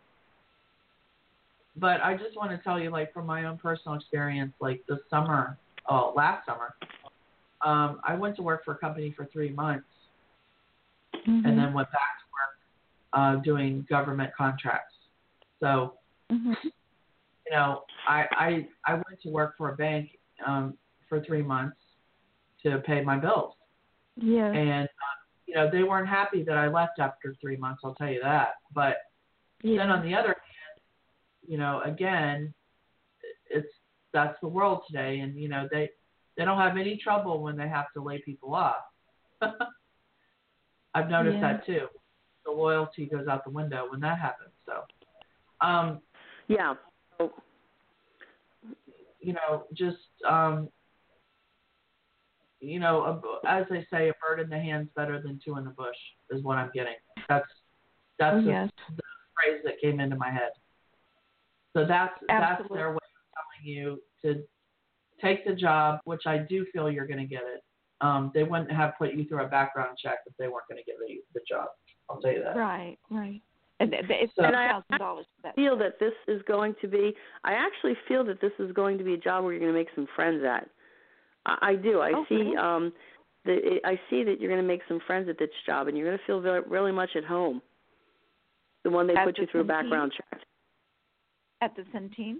But I just want to tell you, like, from my own personal experience, like last summer, I went to work for a company for 3 months, and then went back to work doing government contracts. So, you know, I went to work for a bank for 3 months to pay my bills. Yeah. And you know, they weren't happy that I left after 3 months. I'll tell you that. But then on the other hand, you know, again, that's the world today, and you know they don't have any trouble when they have to lay people off. I've noticed that too. The loyalty goes out the window when that happens. So, yeah. You know, just you know, as they say, a bird in the hand's better than two in the bush is what I'm getting. That's the phrase that came into my head. So that's their way of telling you to take the job, which I do feel you're going to get it. They wouldn't have put you through a background check if they weren't going to give you the job. I'll tell you that. Right. And it's $1,000 for that. I actually feel that this is going to be a job where you're going to make some friends at. I do. I see that you're going to make some friends at this job, and you're going to feel really much at home. The one they put you through a background check. At the Centene?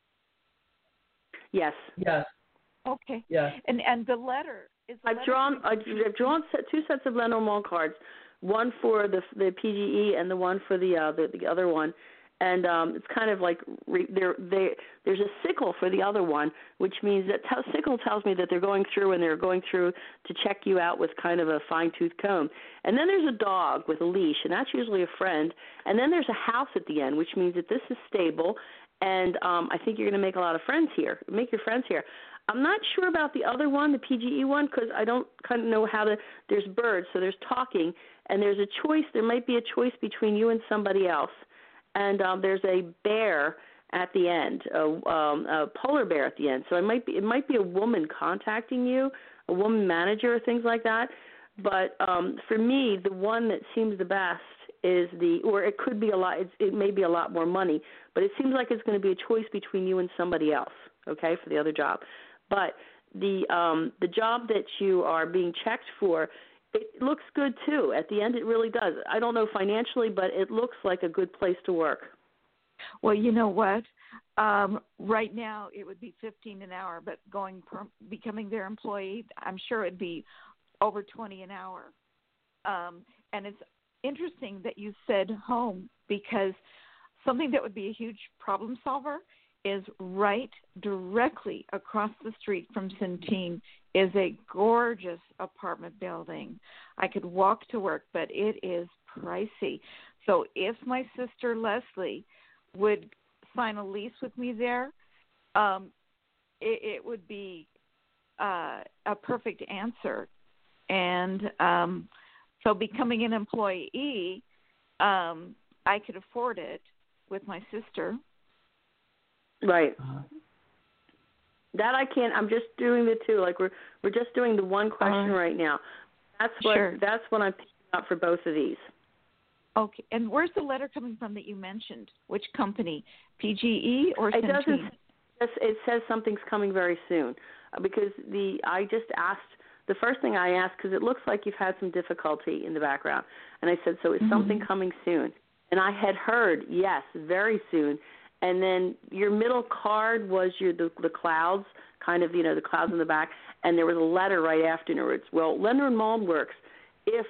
Yes. Yes. Okay. Yes. And the letter is. I've drawn 2 sets of Lenormand cards, one for the PGE and the one for the other one, And it's kind of like there's a sickle for the other one, which means that sickle tells me that they're going through to check you out with kind of a fine-tooth comb. And then there's a dog with a leash, and that's usually a friend. And then there's a house at the end, which means that this is stable, and I think you're going to make a lot of friends here. Make your friends here. I'm not sure about the other one, the PGE one, because I don't kind of know there's birds, so there's talking, and there's a choice. There might be a choice between you and somebody else. And there's a bear at the end, a polar bear at the end. So it might be a woman contacting you, a woman manager, or things like that. But for me, the one that seems the best is or it could be a lot. It may be a lot more money, but it seems like it's going to be a choice between you and somebody else. Okay, for the other job. But the job that you are being checked for, it looks good, too. At the end, it really does. I don't know financially, but it looks like a good place to work. Well, you know what? Right now, it would be $15 an hour, but becoming their employee, I'm sure it'd be over $20 an hour. And it's interesting that you said home, because something that would be a huge problem solver is right directly across the street from Centene is a gorgeous apartment building. I could walk to work, but it is pricey. So if my sister Leslie would sign a lease with me there, it would be a perfect answer. And so becoming an employee, I could afford it with my sister. Right. That I can't. I'm just doing the two. Like we're just doing the one question right now. That's what I'm picking up for both of these. Okay. And where's the letter coming from that you mentioned? Which company? PGE or Centene? It says something's coming very soon, because I just asked. The first thing I asked, because it looks like you've had some difficulty in the background, and I said, so is something coming soon? And I had heard, yes, very soon. And then your middle card was the clouds, kind of, the clouds in the back, and there was a letter right afterwards. Well, Leonard Malm works. If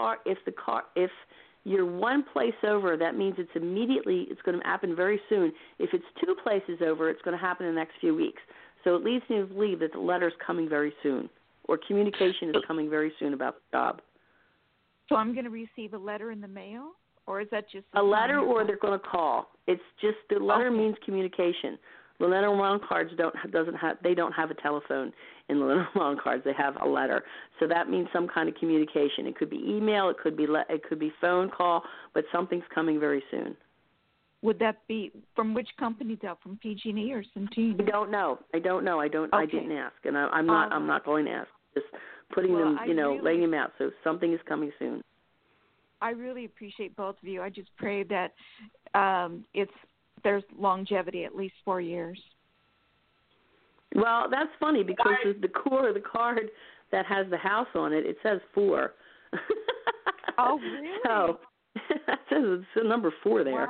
you're one place over, that means it's going to happen very soon. If it's two places over, it's going to happen in the next few weeks. So it leads me to believe that the letter's coming very soon, or communication is coming very soon about the job. So I'm going to receive a letter in the mail? Or is that just a letter, or they're going to call? It's just the letter means communication. The Leonard Malm cards don't have a telephone in the Leonard Malm cards. They have a letter, so that means some kind of communication. It could be email, it could be phone call, but something's coming very soon. Would that be from which company though? From PG&E or Centene? I don't know. I didn't ask, and I'm not going to ask. Just putting them, laying them out. So something is coming soon. I really appreciate both of you. I just pray that there's longevity, at least 4 years. Well, that's funny because the core of the card that has the house on it, it says 4. Oh, really? So that says it's the number 4 there.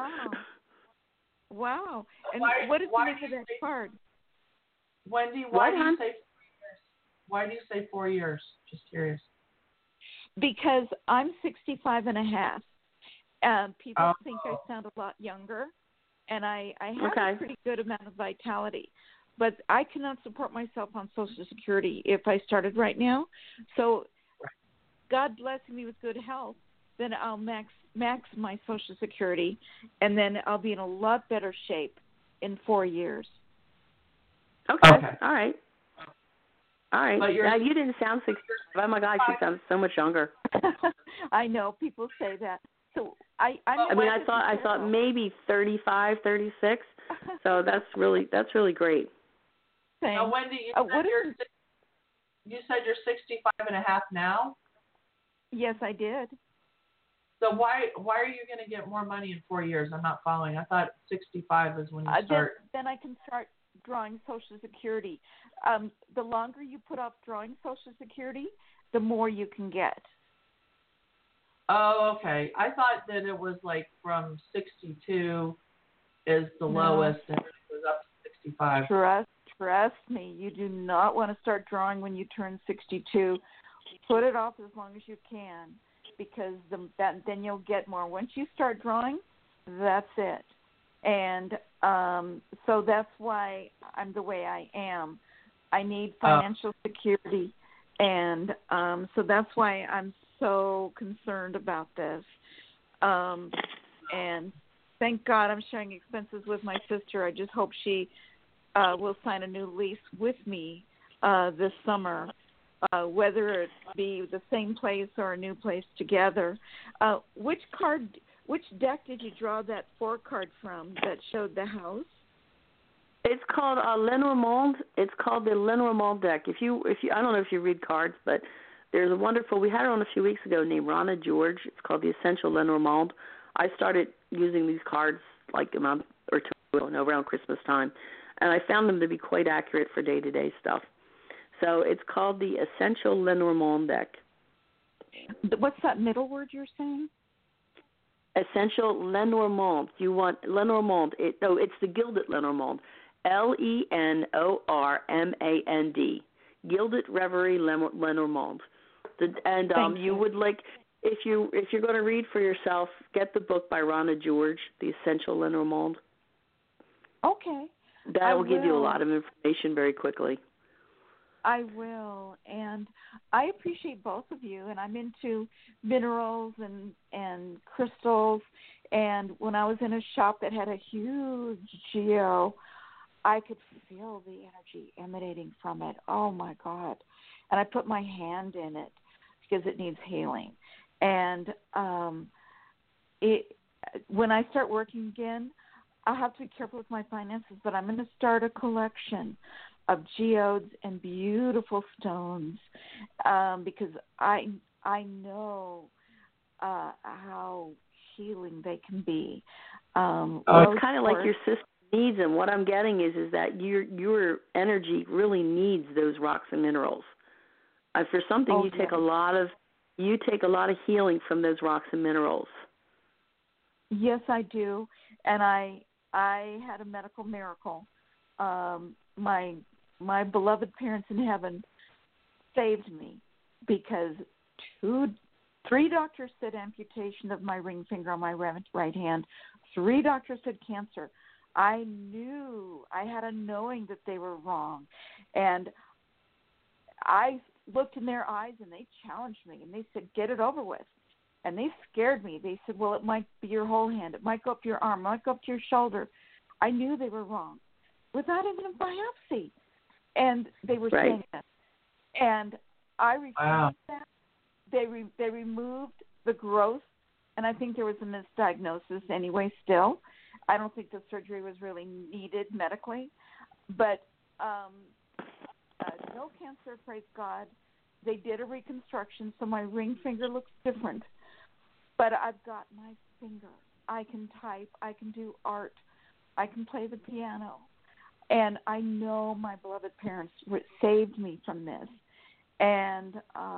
Wow. And what is the name of that card? Wendy, why do you say 4 years? Why do you say 4 years? Just curious. Because I'm 65 and a half. People think I sound a lot younger, and I have a pretty good amount of vitality. But I cannot support myself on Social Security if I started right now. So God blessing me with good health, then I'll max my Social Security, and then I'll be in a lot better shape in 4 years. Okay. All right. All right. But you didn't sound 65. Oh, my God, you sound so much younger. I know. People say that. So I thought maybe 35, 36. So that's really great. Thanks. Now, Wendy, you said you're 65 and a half now? Yes, I did. So why are you going to get more money in 4 years? I'm not following. I thought 65 is when you start. Then I can start drawing Social Security. The longer you put off drawing Social Security, the more you can get. Oh, okay. I thought that it was like from 62 is the lowest and it goes up to 65. Trust me, you do not want to start drawing when you turn 62. Put it off as long as you can, because then you'll get more. Once you start drawing, that's it. And so that's why I'm the way I am. I need financial security, and so that's why I'm so concerned about this. And thank God I'm sharing expenses with my sister. I just hope she will sign a new lease with me this summer, whether it be the same place or a new place together. Which deck did you draw that 4 card from that showed the house? It's called Lenormand. It's called the Lenormand deck. If you, I don't know if you read cards, but there's a wonderful. We had her on a few weeks ago named Ronna George. It's called the Essential Lenormand. I started using these cards like a month or two ago, around Christmas time, and I found them to be quite accurate for day-to-day stuff. So it's called the Essential Lenormand deck. What's that middle word you're saying? Essential Lenormand. You want Lenormand? It's the Gilded Lenormand. Lenormand. Gilded Reverie Lenormand. And you would like, if you're going to read for yourself, get the book by Ronna George, The Essential Lenormand. Okay. That will give you a lot of information very quickly. I will, and I appreciate both of you, and I'm into minerals and crystals, and when I was in a shop that had a huge geo, I could feel the energy emanating from it. Oh, my God. And I put my hand in it because it needs healing. And when I start working again, I'll have to be careful with my finances, but I'm going to start a collection of geodes and beautiful stones because I know how healing they can be. It's kind of like your sister needs them. What I'm getting is that your energy really needs those rocks and minerals. For something, you take a lot of healing from those rocks and minerals. Yes, I do, and I had a medical miracle. My beloved parents in heaven saved me because 3 doctors said amputation of my ring finger on my right hand. 3 doctors said cancer. I knew, I had a knowing that they were wrong. And I looked in their eyes and they challenged me and they said, get it over with. And they scared me. They said, well, it might be your whole hand. It might go up your arm. It might go up to your shoulder. I knew they were wrong without even a biopsy. And they were saying that. And I refused that. They removed the growth, and I think there was a misdiagnosis anyway still. I don't think the surgery was really needed medically. But no cancer, praise God. They did a reconstruction, so my ring finger looks different. But I've got my finger. I can type. I can do art. I can play the piano. And I know my beloved parents saved me from this. And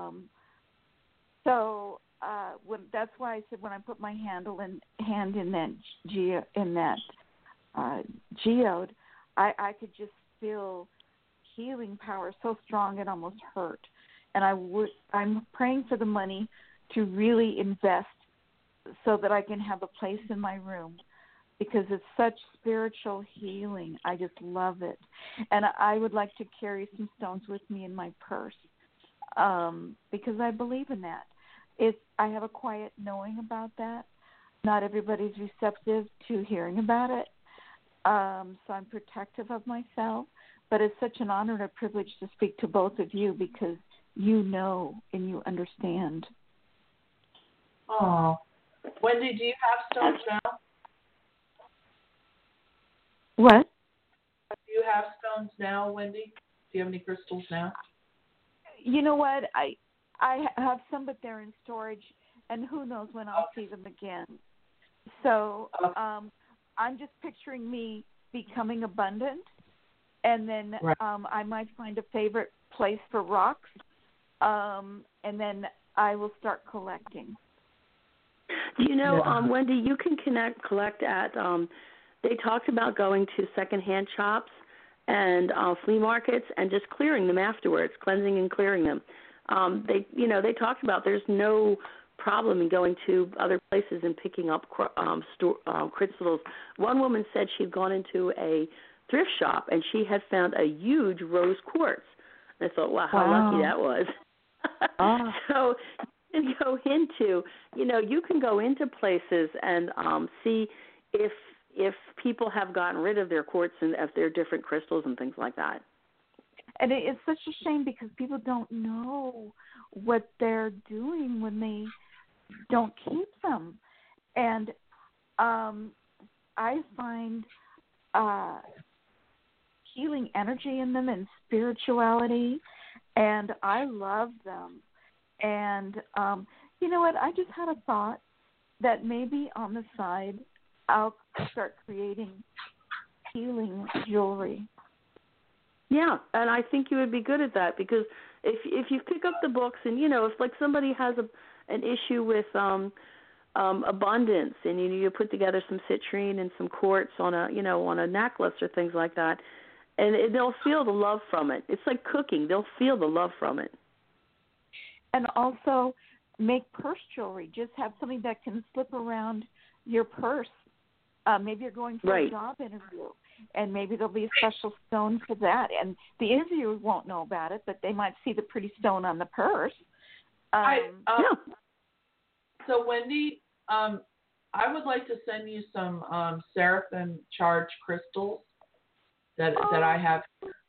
that's why I said when I put my hand in that geode, I could just feel healing power so strong it almost hurt. And I'm praying for the money to really invest so that I can have a place in my room, because it's such spiritual healing. I just love it. And I would like to carry some stones with me in my purse because I believe in that. I have a quiet knowing about that. Not everybody's receptive to hearing about it, so I'm protective of myself. But it's such an honor and a privilege to speak to both of you because you know and you understand. Oh. Wendy, do you have stones now? What? Do you have stones now, Wendy? Do you have any crystals now? You know what? I have some, but they're in storage, and who knows when I'll see them again. So I'm just picturing me becoming abundant, and then I might find a favorite place for rocks, and then I will start collecting. You know, Wendy, you can collect at they talked about going to secondhand shops and flea markets and just clearing them afterwards, cleansing and clearing them. They talked about there's no problem in going to other places and picking up crystals. One woman said she'd gone into a thrift shop and she had found a huge rose quartz. And I thought, wow, how lucky that was. So you can go into, you can go into places and see if people have gotten rid of their quartz and if they're different crystals and things like that. And it's such a shame because people don't know what they're doing when they don't keep them. And I find healing energy in them and spirituality, and I love them. And you know what? I just had a thought that maybe on the side I'll start creating healing jewelry. Yeah, and I think you would be good at that because if you pick up the books and if like somebody has an issue with abundance and you put together some citrine and some quartz on a necklace or things like that, and they'll feel the love from it. It's like cooking; they'll feel the love from it. And also make purse jewelry. Just have something that can slip around your purse. Maybe you're going for a job interview, and maybe there'll be a special stone for that. And the interviewer won't know about it, but they might see the pretty stone on the purse. So, Wendy, I would like to send you some seraphim charged crystals that I have.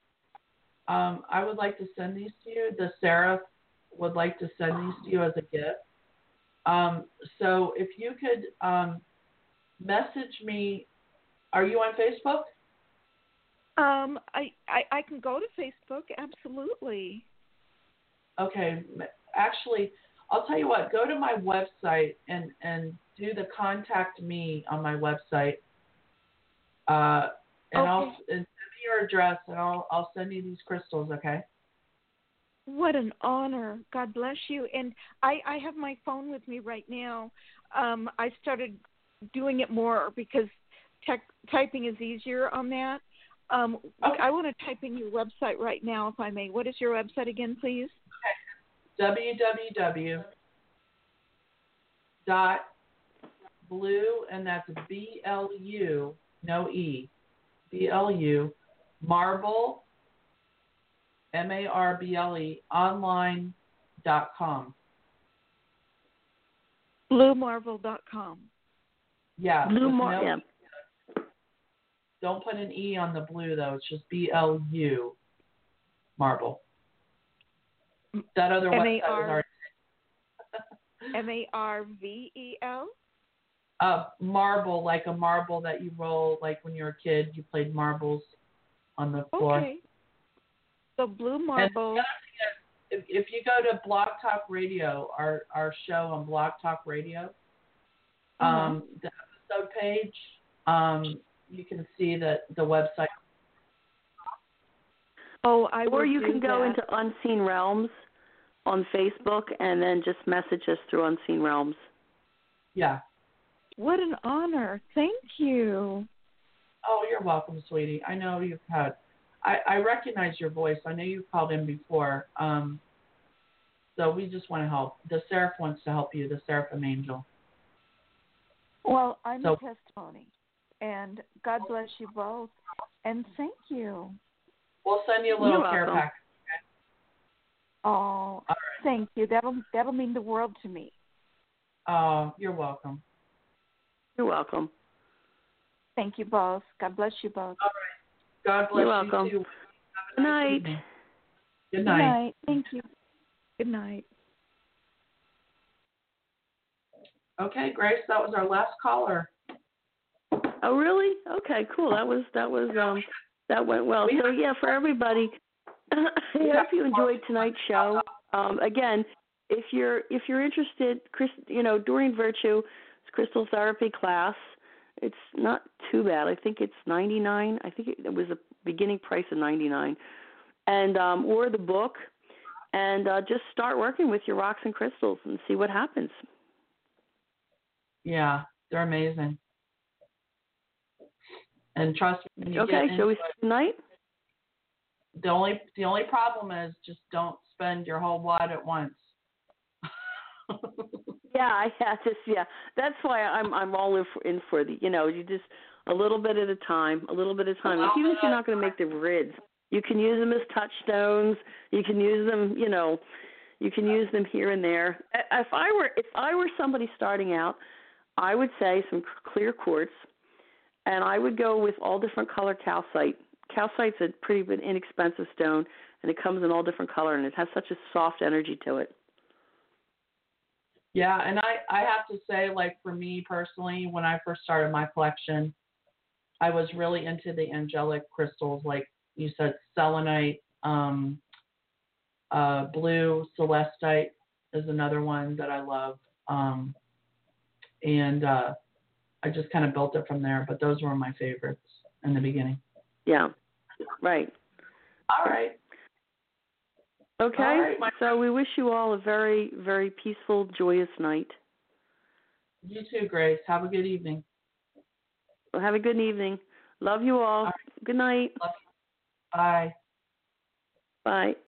I would like to send these to you. The Seraph would like to send these to you as a gift. So if you could message me. Are you on Facebook? I can go to Facebook, absolutely. Okay. Actually, I'll tell you what. Go to my website and do the contact me on my website. And I'll send me your address and I'll send you these crystals. Okay. What an honor. God bless you. And I have my phone with me right now. I started doing it more because typing is easier on that. I want to type in your website right now, if I may. What is your website again, please? Okay. www.blue, and that's BLU, no E, BLU, marble, MARBLE, online.com. BlueMarble.com. Yeah. Blue Marble. Don't put an E on the blue, though. It's just BLU, marble. That other website was already. MARVEL? Marble, like a marble that you roll, like when you were a kid, you played marbles on the floor. Okay. So Blue Marble. And if you go to Blog Talk Radio, our show on Blog Talk Radio, the episode page, you can see the website. Or you can go into Unseen Realms on Facebook and then just message us through Unseen Realms. Yeah. What an honor. Thank you. Oh, you're welcome, sweetie. I know you've had... I recognize your voice. I know you've called in before. So we just want to help. The Seraph wants to help you, the Seraphim Angel. Well, I'm a testimony. And God bless you both. And thank you. We'll send you a little care package. Okay? Oh, right. Thank you. That'll mean the world to me. Oh, you're welcome. You're welcome. Thank you both. God bless you both. All right. God bless you too. Good night. Good night. Good night. Thank you. Good night. Okay, Grace, that was our last caller. Oh, really? Okay, cool. That went well. So yeah, for everybody, I hope you enjoyed tonight's show. Again, if you're interested, Doreen Virtue crystal therapy class. It's not too bad. I think it's $99. I think it was a beginning price of $99, and or the book, and just start working with your rocks and crystals and see what happens. Yeah, they're amazing. And trust me. Okay, shall we start tonight? The only problem is just don't spend your whole wad at once. Yeah. That's why I'm all in for the, you just a little bit at a time, Even if you're not going to make the rids, you can use them as touchstones. You can use them, you can use them here and there. If I were somebody starting out, I would say some clear quartz, and I would go with all different color calcite. Calcite's a pretty inexpensive stone, and it comes in all different color, and it has such a soft energy to it. Yeah, and I have to say, like, for me personally, when I first started my collection, I was really into the angelic crystals, like you said, selenite, blue celestite is another one that I love, and I just kind of built it from there, but those were my favorites in the beginning. Yeah, right. All right. Okay, all right, so we wish you all a very, very peaceful, joyous night. You too, Grace. Have a good evening. Well, have a good evening. Love you all. All right. Good night. Love you. Bye. Bye.